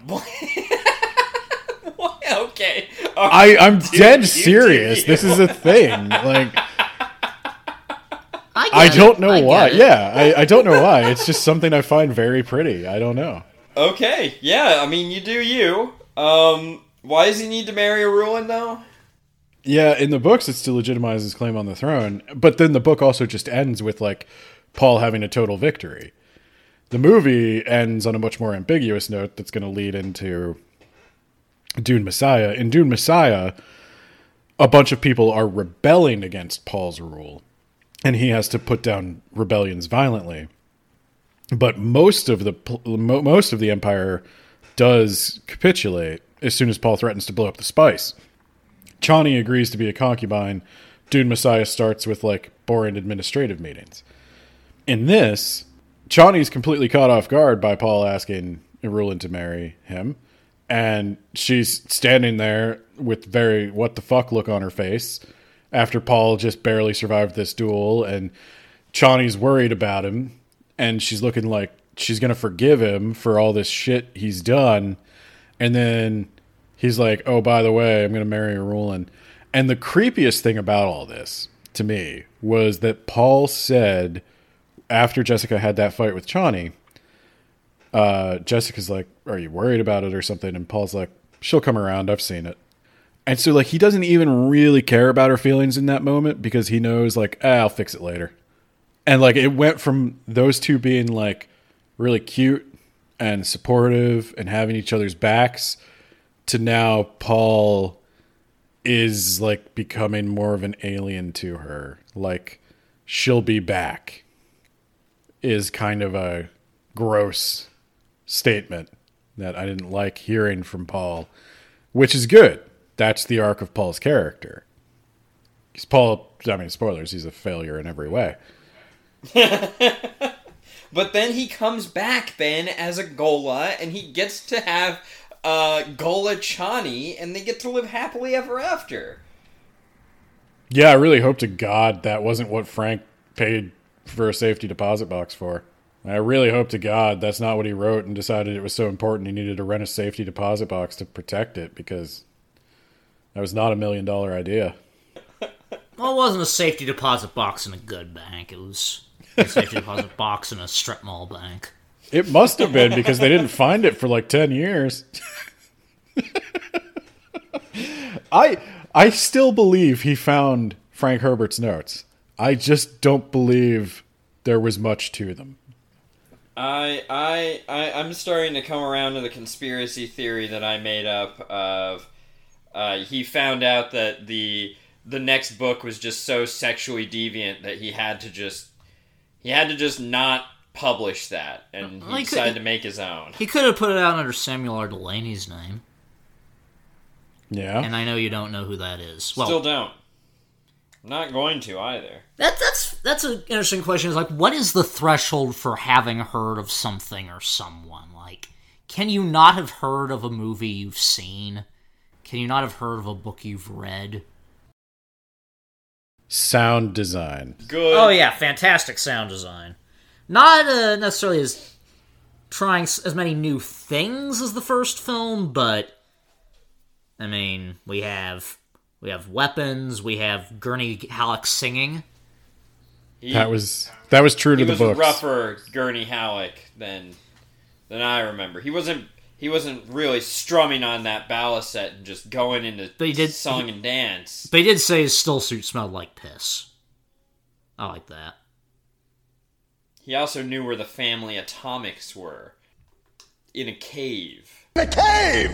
Speaker 1: Okay.
Speaker 3: I I'm dead
Speaker 1: you
Speaker 3: serious.
Speaker 1: do
Speaker 3: This is a thing. Like
Speaker 2: I,
Speaker 3: I
Speaker 2: get
Speaker 3: don't
Speaker 2: it.
Speaker 3: know
Speaker 2: I get
Speaker 3: why.
Speaker 2: it.
Speaker 3: Yeah, I, I don't know why. It's just something I find very pretty. I don't know.
Speaker 1: Okay, yeah, I mean, you do you. Um, why does he need to marry Arulin, though?
Speaker 3: Yeah, in the books, it's to legitimize his claim on the throne. But then the book also just ends with like Paul having a total victory. The movie ends on a much more ambiguous note that's going to lead into Dune Messiah. In Dune Messiah, a bunch of people are rebelling against Paul's rule, and he has to put down rebellions violently. But most of the mo- most of the empire does capitulate as soon as Paul threatens to blow up the spice. Chani agrees to be a concubine. Dune Messiah starts with like boring administrative meetings. In this, Chani's completely caught off guard by Paul asking Arulin to marry him, and she's standing there with very what the fuck look on her face after Paul just barely survived this duel, and Chani's worried about him. And she's looking like she's going to forgive him for all this shit he's done. And then he's like, oh, by the way, I'm going to marry Arulin. And the creepiest thing about all this, to me, was that Paul said, after Jessica had that fight with Chani, uh, Jessica's like, are you worried about it or something? And Paul's like, she'll come around. I've seen it. And so, like, he doesn't even really care about her feelings in that moment because he knows, like, ah, I'll fix it later. And, like, it went from those two being, like, really cute and supportive and having each other's backs to now Paul is like becoming more of an alien to her. Like she'll be back is kind of a gross statement that I didn't like hearing from Paul, which is good. That's the arc of Paul's character. Because Paul, I mean, spoilers, he's a failure in every way.
Speaker 1: But then he comes back, Ben, as a Gola, and he gets to have uh, Gola Chani, and they get to live happily ever after.
Speaker 3: Yeah, I really hope to God that wasn't what Frank paid for a safety deposit box for. I really hope to God that's not what he wrote and decided it was so important he needed to rent a safety deposit box to protect it, because that was not a million dollar idea.
Speaker 2: Well, it wasn't a safety deposit box in a good bank. It was a safety deposit box in a strip mall bank.
Speaker 3: It must have been, because they didn't find it for like ten years. I I still believe he found Frank Herbert's notes. I just don't believe there was much to them.
Speaker 1: I, I, I, I'm starting to come around to the conspiracy theory that I made up of uh, he found out that the the next book was just so sexually deviant that he had to just he had to just not publish that, and he
Speaker 2: Well, he could-
Speaker 1: decided to make his own.
Speaker 2: He could have put it out under Samuel R. Delaney's name,
Speaker 3: Yeah.
Speaker 2: and I know you don't know who that is. Well,
Speaker 1: Still don't. I'm not going to either.
Speaker 2: That, that's that's an interesting question. Is like, what is the threshold for having heard of something or someone? Like, can you not have heard of a movie you've seen? Can you not have heard of a book you've read?
Speaker 3: Sound design.
Speaker 1: Good.
Speaker 2: Oh yeah, fantastic sound design. Not uh, necessarily as trying s- as many new things as the first film, but I mean, we have we have weapons. We have Gurney Halleck singing.
Speaker 1: He,
Speaker 3: That was that was true to
Speaker 1: he
Speaker 3: the
Speaker 1: was
Speaker 3: books.
Speaker 1: a rougher Gurney Halleck than than I remember. He wasn't he wasn't really strumming on that balisette and just going into
Speaker 2: But he did-
Speaker 1: song and dance.
Speaker 2: But he did say his still suit smelled like piss. I like that.
Speaker 1: He also knew where the family atomics were. In a cave.
Speaker 5: In a cave!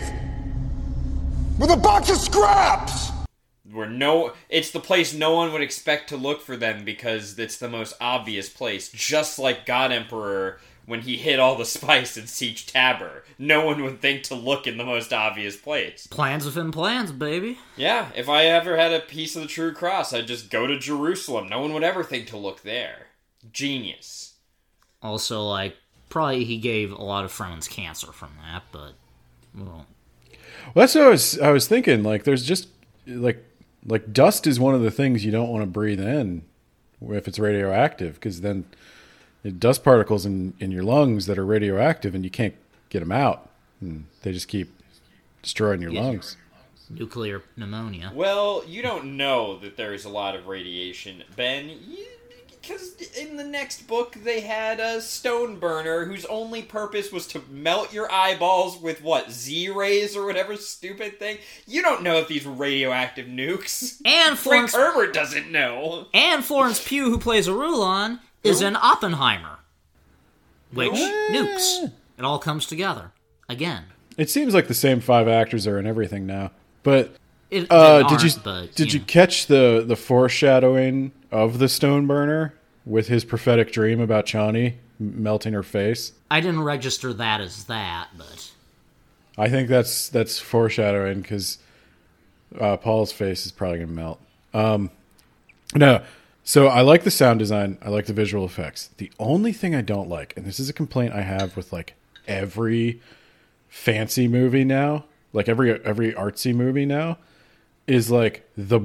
Speaker 5: With a box of scraps!
Speaker 1: Where no... It's the place no one would expect to look for them because it's the most obvious place. Just like God Emperor when he hid all the spice in Siege Tabor. No one would think to look in the most obvious place.
Speaker 2: Plans within plans, baby.
Speaker 1: Yeah, if I ever had a piece of the True Cross, I'd just go to Jerusalem. No one would ever think to look there. Genius.
Speaker 2: Also, like, probably he gave a lot of friends cancer from that, but well,
Speaker 3: Well, that's what I was I was thinking. Like, there's just like like dust is one of the things you don't want to breathe in if it's radioactive, because then the dust particles in in your lungs that are radioactive, and you can't get them out, and they just keep destroying your lungs.
Speaker 2: nuclear pneumonia.
Speaker 1: Well, you don't know that there's a lot of radiation, Ben. You, because in the next book they had a stone burner whose only purpose was to melt your eyeballs with, what, Z-rays or whatever stupid thing? You don't know if these were radioactive nukes.
Speaker 2: And
Speaker 1: Frank
Speaker 2: Florence
Speaker 1: Herbert doesn't know.
Speaker 2: and Florence Pugh, who plays Arulon, is in Oppenheimer, which nukes. It all comes together again.
Speaker 3: It seems like the same five actors are in everything now. But
Speaker 2: It,
Speaker 3: uh,
Speaker 2: they
Speaker 3: did you
Speaker 2: aren't, but,
Speaker 3: did you
Speaker 2: know.
Speaker 3: catch the the foreshadowing of the stone burner with his prophetic dream about Chani m- melting her face?
Speaker 2: I didn't register that as that, but
Speaker 3: I think that's that's foreshadowing, because uh, Paul's face is probably gonna melt. Um, no, so I like the sound design. I like the visual effects. The only thing I don't like, and this is a complaint I have with like every fancy movie now, like every every artsy movie now, is like the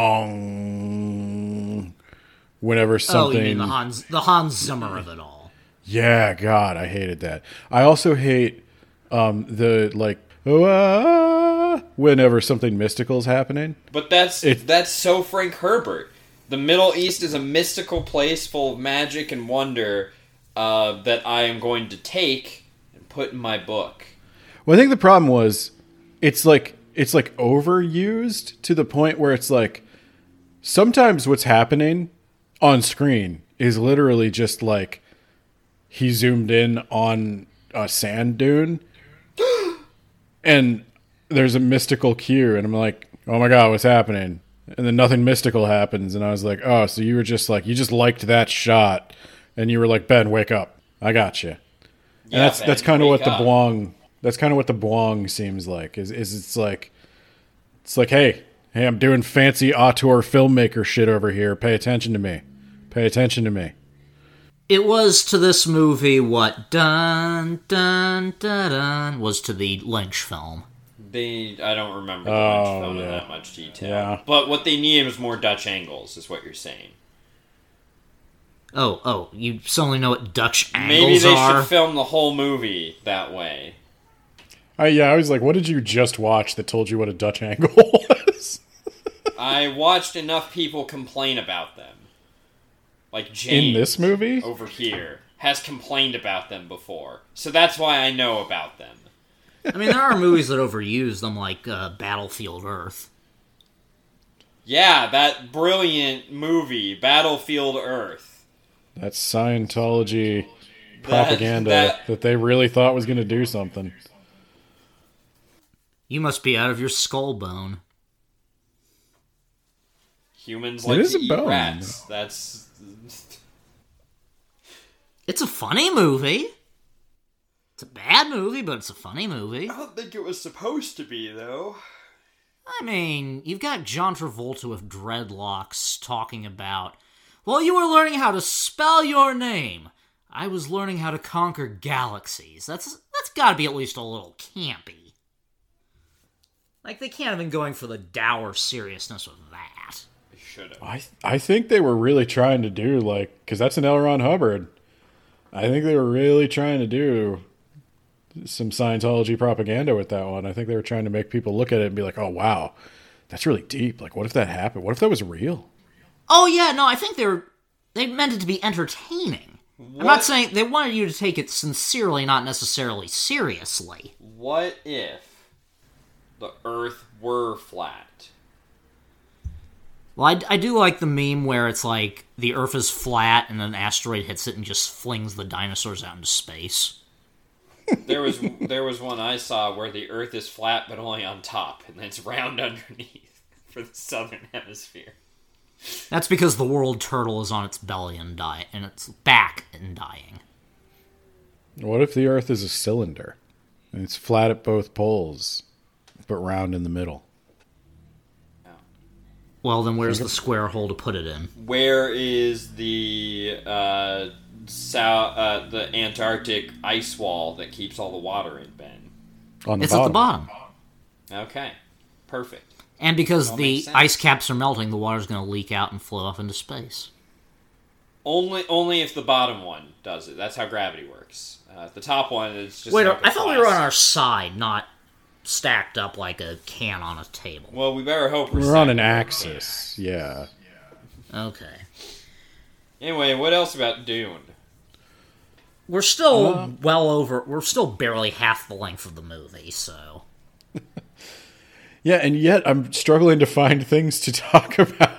Speaker 3: bwong whenever something.
Speaker 2: oh, you mean the Hans the Hans Zimmer of it all?
Speaker 3: Yeah, God, I hated that. I also hate um, the like oh, ah, whenever something mystical is happening.
Speaker 1: But that's
Speaker 3: It-
Speaker 1: that's so Frank Herbert. The Middle East is a mystical place full of magic and wonder uh, that I am going to take and put in my book.
Speaker 3: Well, I think the problem was it's like it's like overused to the point where it's like sometimes what's happening on screen is literally just like he zoomed in on a sand dune and there's a mystical cue, and I'm like, oh my god, what's happening? And then nothing mystical happens, and I was like, oh, so you were just like, you just liked that shot, and you were like, Ben, wake up. I got you. And
Speaker 1: Yeah,
Speaker 3: that's
Speaker 1: Ben,
Speaker 3: that's kind of
Speaker 1: wake
Speaker 3: what the
Speaker 1: up.
Speaker 3: Bwong, that's kind of what the Bwong seems like, is, is it's like, it's like, hey, hey, I'm doing fancy auteur filmmaker shit over here. Pay attention to me. Pay attention to me.
Speaker 2: It was to this movie what dun dun dun dun was to the Lynch film.
Speaker 1: They, I don't remember the
Speaker 3: Oh,
Speaker 1: Lynch film in
Speaker 3: yeah.
Speaker 1: that much detail.
Speaker 3: Yeah.
Speaker 1: But what they needed was more Dutch angles, is what you're saying.
Speaker 2: Oh, oh, you suddenly know what Dutch angles
Speaker 1: Maybe they
Speaker 2: are?
Speaker 1: should film the whole movie that way.
Speaker 3: I, yeah, I was like, what did you just watch that told you what a Dutch angle was?
Speaker 1: I watched enough people complain about them. Like James
Speaker 3: In this movie?
Speaker 1: over here has complained about them before. So that's why I know about them.
Speaker 2: I mean, there are movies that overuse them, like uh, Battlefield Earth.
Speaker 1: Yeah, that brilliant movie, Battlefield Earth.
Speaker 3: That's Scientology propaganda that,
Speaker 1: that-
Speaker 3: that they really thought was going to do something.
Speaker 2: You must be out of your skull bone.
Speaker 1: Humans
Speaker 3: It
Speaker 1: like
Speaker 3: is
Speaker 1: to
Speaker 3: a
Speaker 1: eat
Speaker 3: bone.
Speaker 1: rats. That's...
Speaker 2: It's a funny movie. It's a bad movie, but it's a funny movie.
Speaker 1: I don't think it was supposed to be, though.
Speaker 2: I mean, you've got John Travolta with dreadlocks talking about, well, you were learning how to spell your name. I was learning how to conquer galaxies. That's that's got to be at least a little campy. Like, they can't have been going for the dour seriousness of that.
Speaker 1: I should have.
Speaker 3: I I think they were really trying to do, like, because that's an L. Ron Hubbard. I think they were really trying to do some Scientology propaganda with that one. I think they were trying to make people look at it and be like, oh, wow, that's really deep. Like, what if that happened? What if that was real?
Speaker 2: Oh, yeah, no, I think they were, they meant it to be entertaining. I'm
Speaker 1: What-
Speaker 2: not saying, they wanted you to take it sincerely, not necessarily seriously.
Speaker 1: What if the Earth were flat?
Speaker 2: Well, I, I do like the meme where it's like the Earth is flat and an asteroid hits it and just flings the dinosaurs out into space.
Speaker 1: There was there was one I saw where the Earth is flat but only on top, and it's round underneath for the southern hemisphere.
Speaker 2: That's because the world turtle is on its belly and die and its back and dying.
Speaker 3: What if the Earth is a cylinder and it's flat at both poles, but round in the middle?
Speaker 2: Well, then where's the square hole to put it in?
Speaker 1: Where is the uh, south, uh, the Antarctic ice wall that keeps all the water in, Ben?
Speaker 3: On the
Speaker 2: It's
Speaker 3: bottom.
Speaker 2: at the bottom.
Speaker 1: Okay, perfect.
Speaker 2: And because
Speaker 1: All
Speaker 2: the
Speaker 1: makes sense.
Speaker 2: ice caps are melting, the water's going to leak out and flow off into space.
Speaker 1: Only only if the bottom one does it. That's how gravity works. Uh, the top one is just.
Speaker 2: Wait,
Speaker 1: another
Speaker 2: I thought we were
Speaker 1: class.
Speaker 2: on our side, not stacked up like a can on a table.
Speaker 1: Well, we better hope we're,
Speaker 3: We're on
Speaker 1: set.
Speaker 3: an axis. Yeah.
Speaker 2: Okay.
Speaker 1: Anyway, what else about Dune?
Speaker 2: We're still
Speaker 3: Uh,
Speaker 2: well over, we're still barely half the length of the movie, so.
Speaker 3: Yeah, and yet I'm struggling to find things to talk about.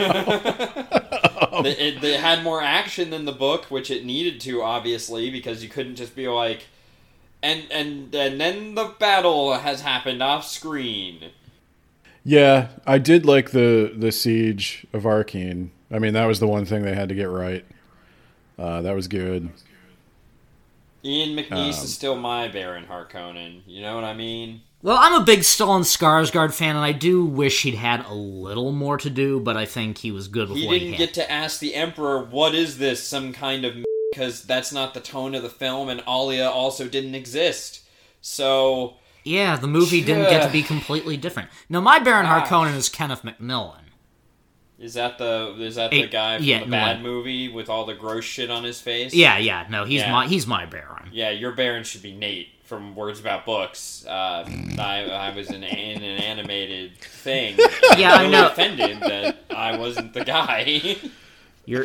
Speaker 1: It, it, it had more action than the book, which it needed to, obviously, because you couldn't just be like, and and and then the battle has happened off screen.
Speaker 3: Yeah, I did like the the siege of Arcane. I mean, that was the one thing they had to get right. Uh, that was good.
Speaker 1: Ian McNeice
Speaker 3: Um,
Speaker 1: is still my Baron Harkonnen. You know what I mean?
Speaker 2: Well, I'm a big Stellan Skarsgård fan, and I do wish he'd had a little more to do, but I think he was good with
Speaker 1: He
Speaker 2: what
Speaker 1: didn't
Speaker 2: he had.
Speaker 1: get to ask the Emperor, "What is this? Some kind of?" Because that's not the tone of the film, and Alia also didn't exist. So
Speaker 2: Yeah, the movie didn't get to be completely different. No, my Baron
Speaker 1: Gosh.
Speaker 2: Harkonnen is Kenneth McMillan.
Speaker 1: is that the is that the
Speaker 2: Eh,
Speaker 1: guy from
Speaker 2: yeah,
Speaker 1: the
Speaker 2: no,
Speaker 1: bad
Speaker 2: like-
Speaker 1: movie with all the gross shit on his face?
Speaker 2: Yeah, yeah, no, he's
Speaker 1: Yeah.
Speaker 2: my he's my Baron.
Speaker 1: Yeah, your Baron should be Nate from Words About Books. Uh, I, I was in, in an animated thing.
Speaker 2: Yeah, I
Speaker 1: I'm really
Speaker 2: know.
Speaker 1: offended that I wasn't the guy.
Speaker 2: You're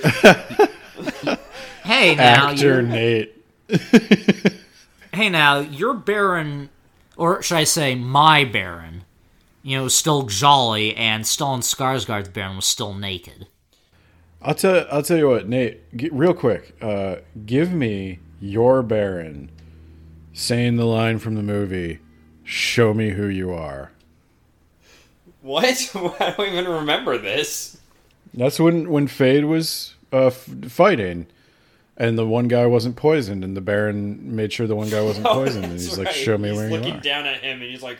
Speaker 2: Hey now,
Speaker 3: Actor
Speaker 2: you're,
Speaker 3: Nate.
Speaker 2: hey now, your Baron, or should I say my Baron, you know, was still jolly, and Stellan Skarsgård's Baron was still naked.
Speaker 3: I'll tell. I'll tell you what, Nate. G- real quick, uh, give me your Baron saying the line from the movie. Show me who you are.
Speaker 1: What? I don't even remember this.
Speaker 3: That's when when Fade was uh, f- fighting, and the one guy wasn't poisoned, and the Baron made sure the one guy wasn't
Speaker 1: Oh,
Speaker 3: poisoned, and
Speaker 1: that's
Speaker 3: he's like,
Speaker 1: right.
Speaker 3: "Show me
Speaker 1: he's
Speaker 3: where you
Speaker 1: looking
Speaker 3: are."
Speaker 1: down at him, and he's like,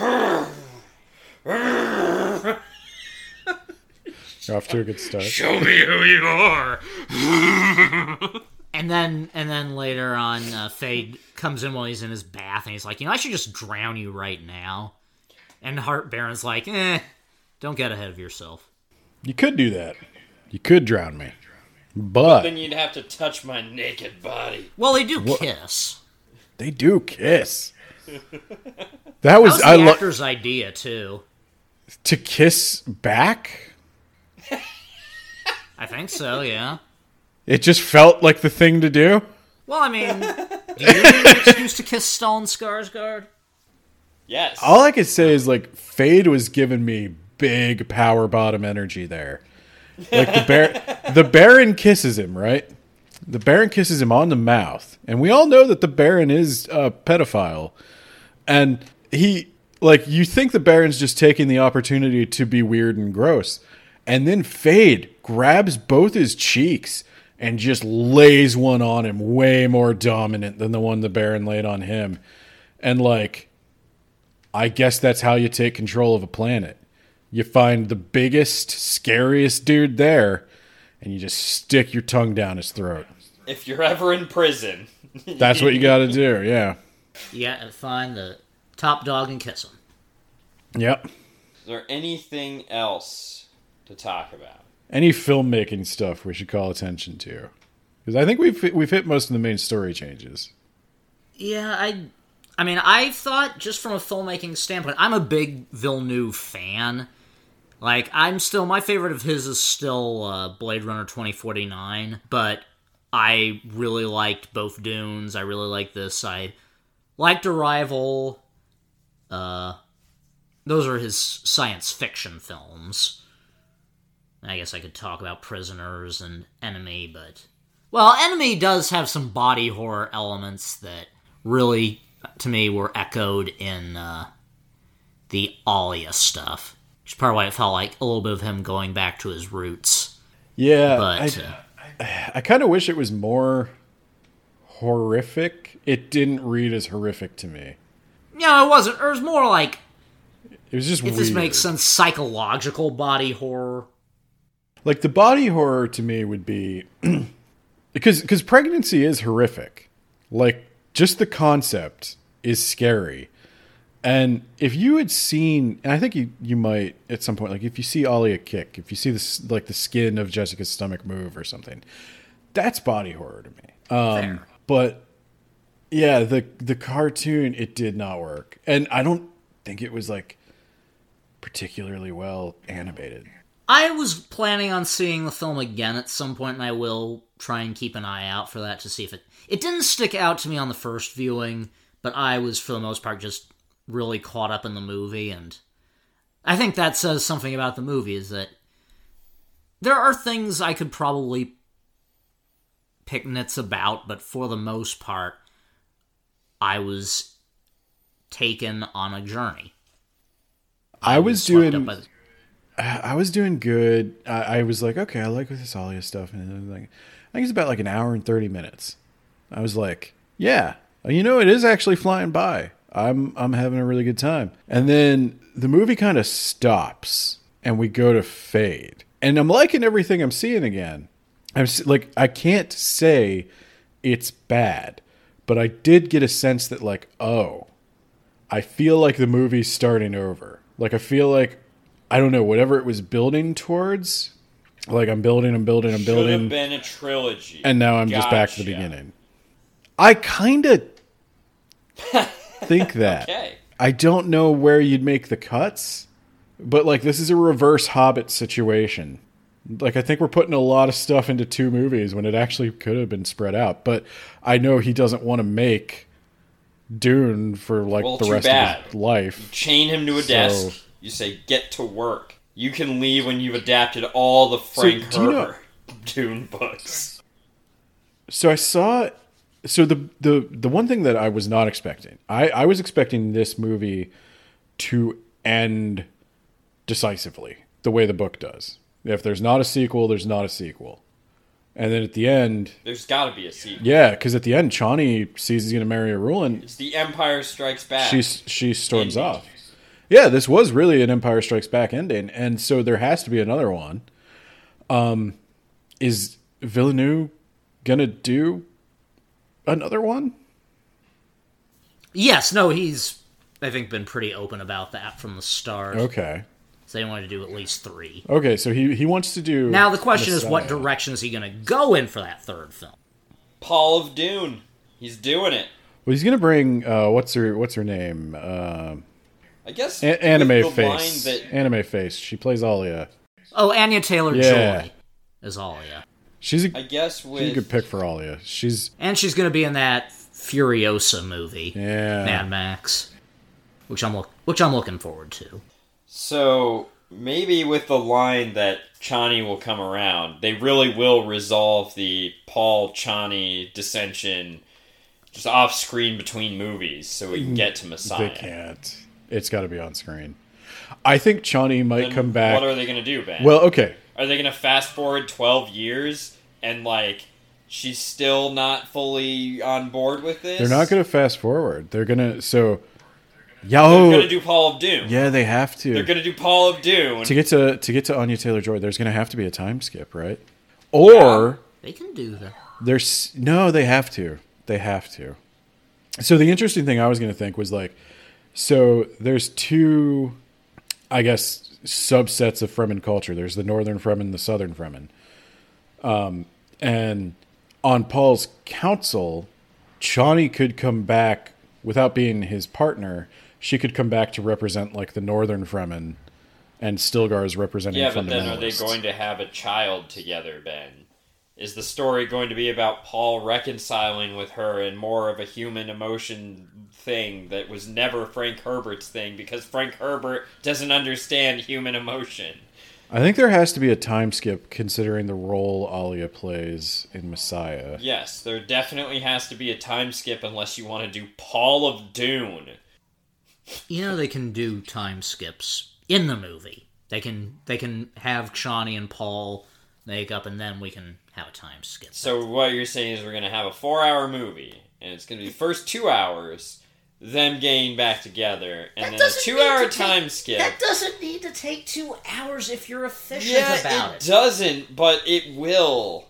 Speaker 3: You're off to a good start.
Speaker 1: "Show me who you are."
Speaker 2: And then, and then later on, uh, Fade comes in while he's in his bath, and he's like, "You know, I should just drown you right now." And Heart Baron's like, "Eh, don't get ahead of yourself."
Speaker 3: You could do that. You could drown me, but
Speaker 1: Then you'd have to touch my naked body.
Speaker 2: Well, they do kiss.
Speaker 3: they do kiss. That
Speaker 2: That
Speaker 3: was,
Speaker 2: was the
Speaker 3: I love
Speaker 2: actor's idea too.
Speaker 3: to kiss back.
Speaker 2: I think so. Yeah.
Speaker 3: It just felt like the thing to do.
Speaker 2: Well, I mean, do you need an excuse to kiss Stellan Skarsgård?
Speaker 1: Yes.
Speaker 3: All I could say is like Fade was giving me big power bottom energy there. Like the bear, the Baron kisses him, right? The Baron kisses him on the mouth, and we all know that the Baron is a pedophile, and he like you think the Baron's just taking the opportunity to be weird and gross, and then Fade grabs both his cheeks and just lays one on him, way more dominant than the one the Baron laid on him, and like. I guess that's how you take control of a planet. You find the biggest, scariest dude there, and you just stick your tongue down his throat.
Speaker 1: If you're ever in prison.
Speaker 3: That's what you gotta do, yeah.
Speaker 2: You gotta find the top dog and kiss him.
Speaker 3: Yep.
Speaker 1: Is there anything else to talk about?
Speaker 3: Any filmmaking stuff we should call attention to? Because I think we've we've hit most of the main story changes.
Speaker 2: Yeah, I... I mean, I thought, just from a filmmaking standpoint, I'm a big Villeneuve fan. Like, I'm still, my favorite of his is still uh, Blade Runner twenty forty-nine, but I really liked both Dunes. I really liked this. I liked Arrival. Uh, those are his science fiction films. I guess I could talk about Prisoners and Enemy, but... Well, Enemy does have some body horror elements that really... to me, were echoed in uh, the Alia stuff. Which is part of why it felt like a little bit of him going back to his roots.
Speaker 3: Yeah,
Speaker 2: But,
Speaker 3: I,
Speaker 2: uh,
Speaker 3: I kind of wish it was more horrific. It didn't read as horrific to me.
Speaker 2: you know, it wasn't. It was more like,
Speaker 3: It was just
Speaker 2: if
Speaker 3: weird.
Speaker 2: this makes sense, psychological body horror.
Speaker 3: Like the body horror to me would be because because pregnancy is horrific. Like just the concept is scary. And if you had seen, and I think you, you might at some point, like if you see Alia kick, if you see this like the skin of Jessica's stomach move or something, that's body horror to me. Um,
Speaker 2: Fair.
Speaker 3: but yeah, the the cartoon, it did not work, and I don't think it was like particularly well animated.
Speaker 2: I was planning on seeing the film again at some point, and I will try and keep an eye out for that to see if it... It didn't stick out to me on the first viewing, but I was, for the most part, just really caught up in the movie, and I think that says something about the movie, is that there are things I could probably pick nits about, but for the most part, I was taken on a journey.
Speaker 3: I, was
Speaker 2: swept
Speaker 3: doing...
Speaker 2: up by the-
Speaker 3: I was doing good. I, I was like, okay, I like this Alia stuff, and it was like, I think it's about like an hour and thirty minutes. I was like, yeah, you know, it is actually flying by. I'm I'm having a really good time. And then the movie kind of stops, and we go to Fade, and I'm liking everything I'm seeing again. I'm s- like, I can't say it's bad, but I did get a sense that like, oh, I feel like the movie's starting over. Like I feel like. I don't know, whatever it was building towards, like I'm building, I'm building, I'm
Speaker 1: Should
Speaker 3: building.
Speaker 1: have been a trilogy.
Speaker 3: And now I'm just back to the
Speaker 1: Gotcha.
Speaker 3: beginning. I kind of think that.
Speaker 1: Okay.
Speaker 3: I don't know where you'd make the cuts, but like this is a reverse Hobbit situation. Like I think we're putting a lot of stuff into two movies when it actually could have been spread out. But I know he doesn't want to make Dune for like
Speaker 1: Well,
Speaker 3: the
Speaker 1: too
Speaker 3: rest
Speaker 1: bad.
Speaker 3: of his life.
Speaker 1: Chain him to a
Speaker 3: So-
Speaker 1: desk. You say, get to work. You can leave when you've adapted all the Frank
Speaker 3: do you know-
Speaker 1: Herbert Dune books.
Speaker 3: So I saw, so the the the one thing that I was not expecting, I I was expecting this movie to end decisively the way the book does. If there's not a sequel, there's not a sequel. And then at the end,
Speaker 1: There's got to be a sequel.
Speaker 3: yeah, because at the end, Chani sees he's going to marry a Rulin.
Speaker 1: It's The Empire Strikes Back.
Speaker 3: She she storms
Speaker 1: Ending.
Speaker 3: off. Yeah, this was really an Empire Strikes Back ending, and so there has to be another one. Um, is Villeneuve gonna do another one?
Speaker 2: Yes, no, he's, I think, been pretty open about that from the start.
Speaker 3: Okay,
Speaker 2: So they wanted to do at least three.
Speaker 3: okay, so he he wants to do.
Speaker 2: Now the question is, what
Speaker 3: Messiah.
Speaker 2: direction is he going to go in for that third film?
Speaker 1: Paul of Dune. He's doing it.
Speaker 3: Well, he's gonna bring uh, what's her what's her name? Uh,
Speaker 1: I guess
Speaker 3: a- anime
Speaker 1: with the
Speaker 3: face.
Speaker 1: line that
Speaker 3: Anime face. She plays Alia.
Speaker 2: Oh, Anya Taylor-Joy
Speaker 3: Yeah.
Speaker 2: is Alia.
Speaker 3: She's a,
Speaker 1: I guess
Speaker 3: she's a
Speaker 1: with
Speaker 3: good pick for Alia. She's
Speaker 2: And she's going to be in that Furiosa movie,
Speaker 3: yeah.
Speaker 2: Mad Max, which I'm look, which I'm looking forward to.
Speaker 1: so maybe with the line that Chani will come around, they really will resolve the Paul Chani dissension just off screen between movies, so we can get to Messiah.
Speaker 3: They can't. It's got to be on screen. I think Chani might
Speaker 1: Then
Speaker 3: come back.
Speaker 1: What are they going to do, Ben?
Speaker 3: Well, okay.
Speaker 1: Are they going to fast forward twelve years and, like, she's still not fully on board with this?
Speaker 3: They're not going to fast forward. They're going to so.
Speaker 1: They're
Speaker 3: Yo.
Speaker 1: going to do Paul of Doom.
Speaker 3: Yeah, they have to.
Speaker 1: They're going to do Paul of Doom.
Speaker 3: to get to to get to Anya Taylor-Joy, there's going to have to be a time skip, right? Or
Speaker 2: They can do that.
Speaker 3: there's no, they have to. They have to. So the interesting thing I was going to think was like, so there's two, I guess, subsets of Fremen culture. There's the Northern Fremen, the Southern Fremen. Um, and on Paul's council, Chani could come back without being his partner. She could come back to represent like the Northern Fremen, and Stilgar is representing
Speaker 1: yeah, but then are they
Speaker 3: fundamentalists.
Speaker 1: going to have a child together, Ben? Is the story going to be about Paul reconciling with her and more of a human emotion thing that was never Frank Herbert's thing because Frank Herbert doesn't understand human emotion?
Speaker 3: I think there has to be a time skip considering the role Alia plays in Messiah.
Speaker 1: Yes, there definitely has to be a time skip unless you want to do Paul of Dune.
Speaker 2: You know they can do time skips in the movie. They can they can have Chani and Paul make up, and then we can have a time skip.
Speaker 1: So what you're saying is we're going to have a four-hour movie, and it's going to be the first two hours, them getting back together, and then a two-hour time skip.
Speaker 2: That doesn't need to take two hours if you're efficient
Speaker 1: Yeah,
Speaker 2: about
Speaker 1: it
Speaker 2: it.
Speaker 1: doesn't, but it will.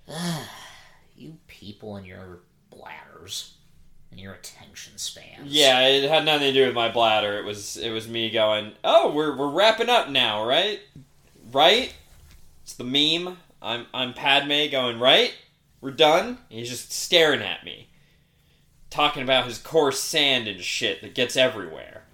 Speaker 2: You people and your bladders and your attention spans.
Speaker 1: Yeah, it had nothing to do with my bladder. It was it was me going, "Oh, we're we're wrapping up now, right? Right?" It's the meme. I'm I'm Padme going, "Right? We're done?" And he's just staring at me. Talking about his coarse sand and shit that gets everywhere.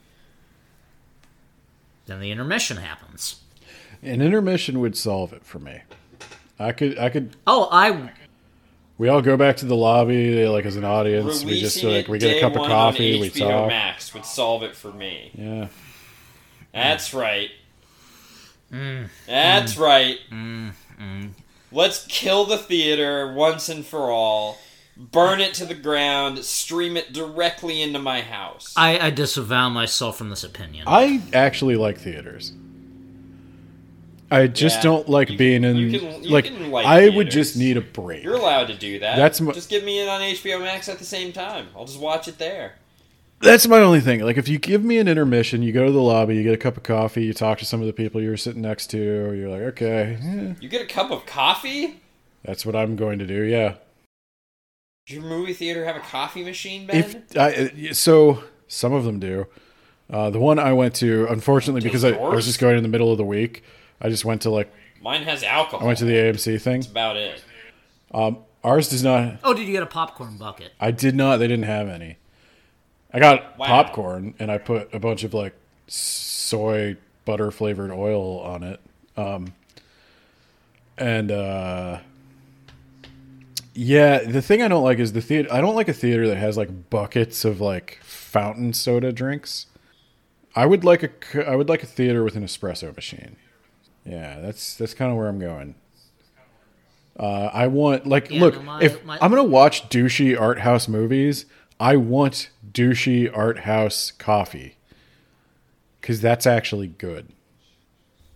Speaker 2: Then the intermission happens.
Speaker 3: An intermission would solve it for me. I could, I could.
Speaker 2: Oh, I
Speaker 3: We all go back to the lobby, like as an audience. We just
Speaker 1: Releasing
Speaker 3: like
Speaker 1: it
Speaker 3: we get a
Speaker 1: day
Speaker 3: cup of
Speaker 1: one
Speaker 3: coffee,
Speaker 1: on
Speaker 3: we
Speaker 1: H B O
Speaker 3: talk.
Speaker 1: Max would solve it for me.
Speaker 3: Yeah,
Speaker 1: That's right.
Speaker 2: Mm.
Speaker 1: That's right.
Speaker 2: Mm. Mm.
Speaker 1: Let's kill the theater once and for all. Burn it to the ground. Stream it directly into my house.
Speaker 2: I, I disavow myself from this opinion.
Speaker 3: I actually like theaters. I just
Speaker 1: Yeah,
Speaker 3: don't like
Speaker 1: you-
Speaker 3: being in.
Speaker 1: you can- you
Speaker 3: like,
Speaker 1: can like
Speaker 3: I would
Speaker 1: theaters.
Speaker 3: just need a break.
Speaker 1: You're allowed to do that.
Speaker 3: That's my-
Speaker 1: Just give me it on H B O Max at the same time. I'll just watch it there.
Speaker 3: That's my only thing. Like, if you give me an intermission, you go to the lobby, you get a cup of coffee, you talk to some of the people you were sitting next to, you're like, okay, eh,
Speaker 1: You get a cup of coffee?
Speaker 3: that's what I'm going to do. Yeah.
Speaker 1: Does your movie theater have a coffee machine, Ben?
Speaker 3: If I, so, some of them do. Uh, the one I went to, unfortunately, because I, I was just going in the middle of the week, I just went to like
Speaker 1: Mine has alcohol.
Speaker 3: I went to the A M C thing.
Speaker 1: That's about it.
Speaker 3: Um, ours does not.
Speaker 2: Oh, did you get a popcorn bucket?
Speaker 3: I did not. They didn't have any. I got
Speaker 1: Wow.
Speaker 3: popcorn and I put a bunch of like soy butter flavored oil on it. Um, and uh, yeah, the thing I don't like is the theater. I don't like a theater that has like buckets of like fountain soda drinks. I would like a. c- I would like a theater with an espresso machine. Yeah, that's that's kind of where I'm going. Uh, I want like
Speaker 2: Yeah,
Speaker 3: look
Speaker 2: no, my-
Speaker 3: if
Speaker 2: my-
Speaker 3: I'm gonna watch douchey art house movies, I want douchey art house coffee because that's actually good.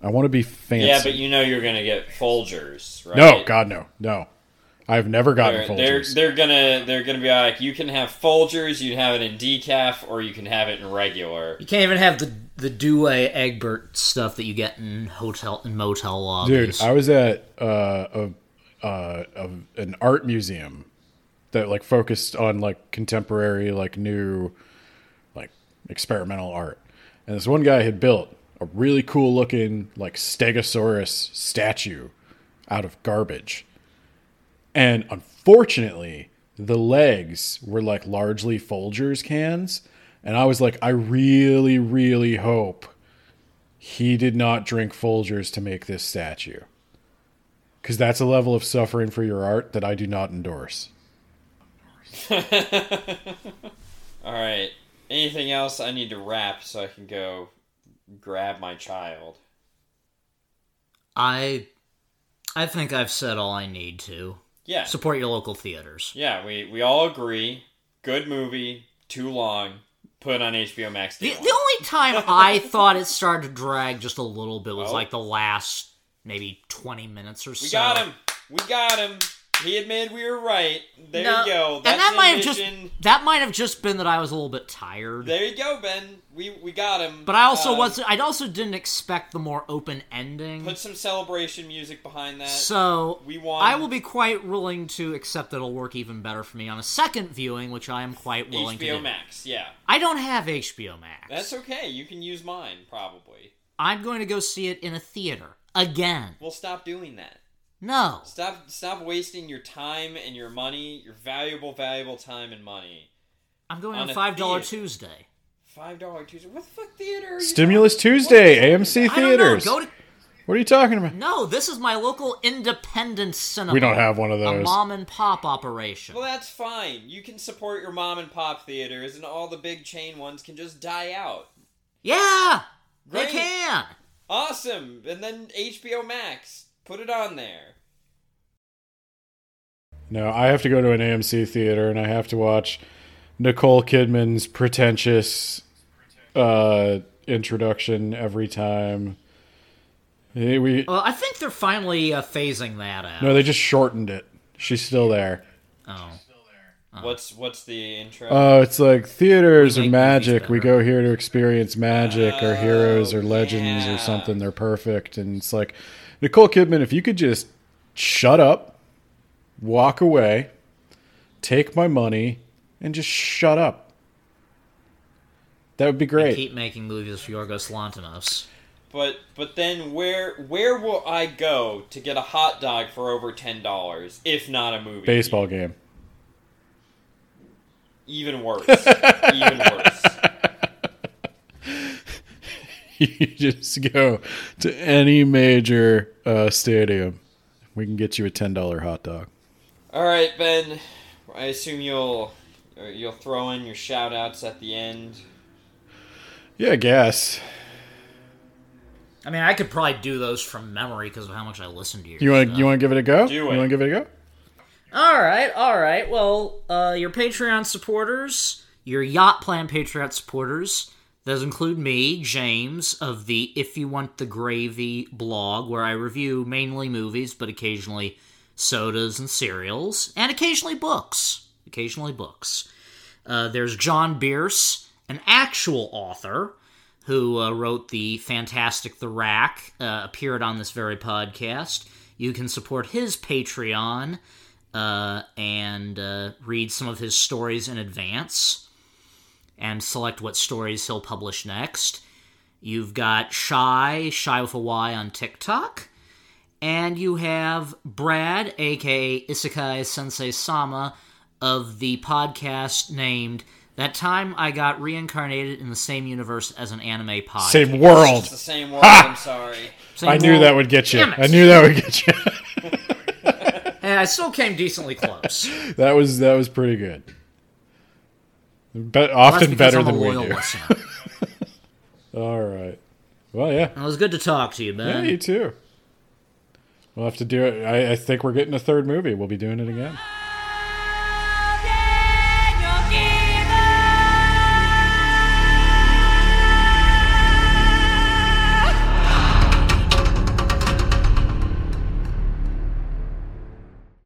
Speaker 3: I want to be fancy.
Speaker 1: Yeah, but you know you're gonna get Folgers, right?
Speaker 3: No, God, no, no. I've never gotten
Speaker 1: They're, they're
Speaker 3: Folgers.
Speaker 1: they're gonna they're gonna be like, you can have Folgers, you can have it in decaf, or you can have it in regular.
Speaker 2: You can't even have the the Douai Egbert stuff that you get in hotel and motel lobbies.
Speaker 3: Dude, I was at uh, a, uh, a an art museum that like focused on like contemporary, like new, like experimental art, and this one guy had built a really cool looking like Stegosaurus statue out of garbage. And unfortunately, the legs were like largely Folgers cans. And I was like, I really, really hope he did not drink Folgers to make this statue. Because that's a level of suffering for your art that I do not endorse.
Speaker 1: Alright. Anything else I need to wrap so I can go grab my child?
Speaker 2: I I think I've said all I need to.
Speaker 1: Yeah.
Speaker 2: Support your local theaters.
Speaker 1: Yeah, we, we all agree. Good movie, too long. Put on H B O Max.
Speaker 2: The, the only time I thought it started to drag just a little bit was
Speaker 1: Oh.
Speaker 2: like the last maybe twenty minutes or so.
Speaker 1: We got him. We got him. He admitted we were right. There
Speaker 2: No,
Speaker 1: you go.
Speaker 2: and
Speaker 1: That's
Speaker 2: that might have
Speaker 1: ambition.
Speaker 2: just that might have just been that I was a little bit tired.
Speaker 1: There you go, Ben. We we got him.
Speaker 2: But I also
Speaker 1: Uh,
Speaker 2: was I also didn't expect the more open ending.
Speaker 1: Put some celebration music behind that.
Speaker 2: So
Speaker 1: we won.
Speaker 2: I will be quite willing to accept that it'll work even better for me on a second viewing, which I am quite willing
Speaker 1: H B
Speaker 2: to
Speaker 1: O
Speaker 2: do.
Speaker 1: Max. Yeah,
Speaker 2: I don't have H B O Max.
Speaker 1: that's okay. You can use mine probably.
Speaker 2: I'm going to go see it in a theater again.
Speaker 1: We'll stop doing that.
Speaker 2: No.
Speaker 1: Stop stop wasting your time and your money, your valuable, valuable time and money.
Speaker 2: I'm going
Speaker 1: On
Speaker 2: on
Speaker 1: a
Speaker 2: five dollar
Speaker 1: theater.
Speaker 2: Tuesday.
Speaker 1: Five dollar Tuesday. What the fuck theater? Are you
Speaker 3: Stimulus
Speaker 1: talking-
Speaker 3: Tuesday,
Speaker 1: what?
Speaker 3: A M C
Speaker 2: I don't know.
Speaker 3: theaters.
Speaker 2: Go to
Speaker 3: What are you talking about?
Speaker 2: No, this is my local independent cinema.
Speaker 3: We don't have one of
Speaker 2: A
Speaker 3: those.
Speaker 2: mom and pop operation.
Speaker 1: Well, that's fine. You can support your mom and pop theaters, and all the big chain ones can just die out.
Speaker 2: Yeah,
Speaker 1: Great.
Speaker 2: they can.
Speaker 1: Awesome. And then H B O Max. Put it on there.
Speaker 3: No, I have to go to an A M C theater and I have to watch Nicole Kidman's pretentious uh, introduction every time. Hey, we
Speaker 2: Well, I think they're finally uh, phasing that out.
Speaker 3: no, they just shortened it. She's still there.
Speaker 2: Oh.
Speaker 1: What's what's the intro?
Speaker 3: Oh, it's like theaters
Speaker 2: We
Speaker 3: are
Speaker 2: make movies
Speaker 3: magic. We
Speaker 2: better.
Speaker 3: go here to experience magic. Our heroes
Speaker 1: Oh,
Speaker 3: are legends
Speaker 1: yeah.
Speaker 3: or something. They're perfect. And it's like, Nicole Kidman, if you could just shut up, walk away, take my money, and just shut up. That would be
Speaker 2: And
Speaker 3: great.
Speaker 2: keep making movies for Yorgos Lanthimos.
Speaker 1: But but then where where will I go to get a hot dog for over ten dollars if not a movie?
Speaker 3: Baseball game.
Speaker 1: Even worse. Even worse.
Speaker 3: You just go to any major uh, stadium. We can get you a ten dollar hot dog.
Speaker 1: All right, Ben. I assume you'll uh, you'll throw in your shout outs at the end.
Speaker 3: Yeah, I guess.
Speaker 2: I mean, I could probably do those from memory because of how much I listen to your
Speaker 3: You want
Speaker 2: stuff.
Speaker 3: you want to give it a go?
Speaker 1: Do
Speaker 3: You
Speaker 1: it.
Speaker 3: want to give it a go?
Speaker 2: All right, all right. Well, uh, your Patreon supporters, your Yacht Plan Patreon supporters, those include me, James, of the If You Want the Gravy blog, where I review mainly movies, but occasionally sodas and cereals, and occasionally books. Occasionally books. Uh, there's John Bierce, an actual author, who uh, wrote the fantastic The Rack, uh, appeared on this very podcast. You can support his Patreon uh, and uh, read some of his stories in advance and select what stories he'll publish next. You've got Shy, Shy with a Y on TikTok. And you have Brad, aka Isekai Sensei Sama, of the podcast named That Time I Got Reincarnated in the Same Universe as an Anime Podcast.
Speaker 3: Same world.
Speaker 1: It's the same word. I'm sorry.
Speaker 2: Same
Speaker 3: I knew
Speaker 2: world.
Speaker 3: that would get you.
Speaker 2: Damn it.
Speaker 3: I knew that would get you.
Speaker 2: And I still came decently close.
Speaker 3: that was that was pretty good. Be-
Speaker 2: That's
Speaker 3: often
Speaker 2: because
Speaker 3: better
Speaker 2: I'm a
Speaker 3: than we
Speaker 2: loyal
Speaker 3: do.
Speaker 2: listener.
Speaker 3: All right. Well, yeah.
Speaker 2: It was good to talk to you,
Speaker 3: Yeah,
Speaker 2: man.
Speaker 3: you too. We'll have to do it. I, I think we're getting a third movie. We'll be doing it again.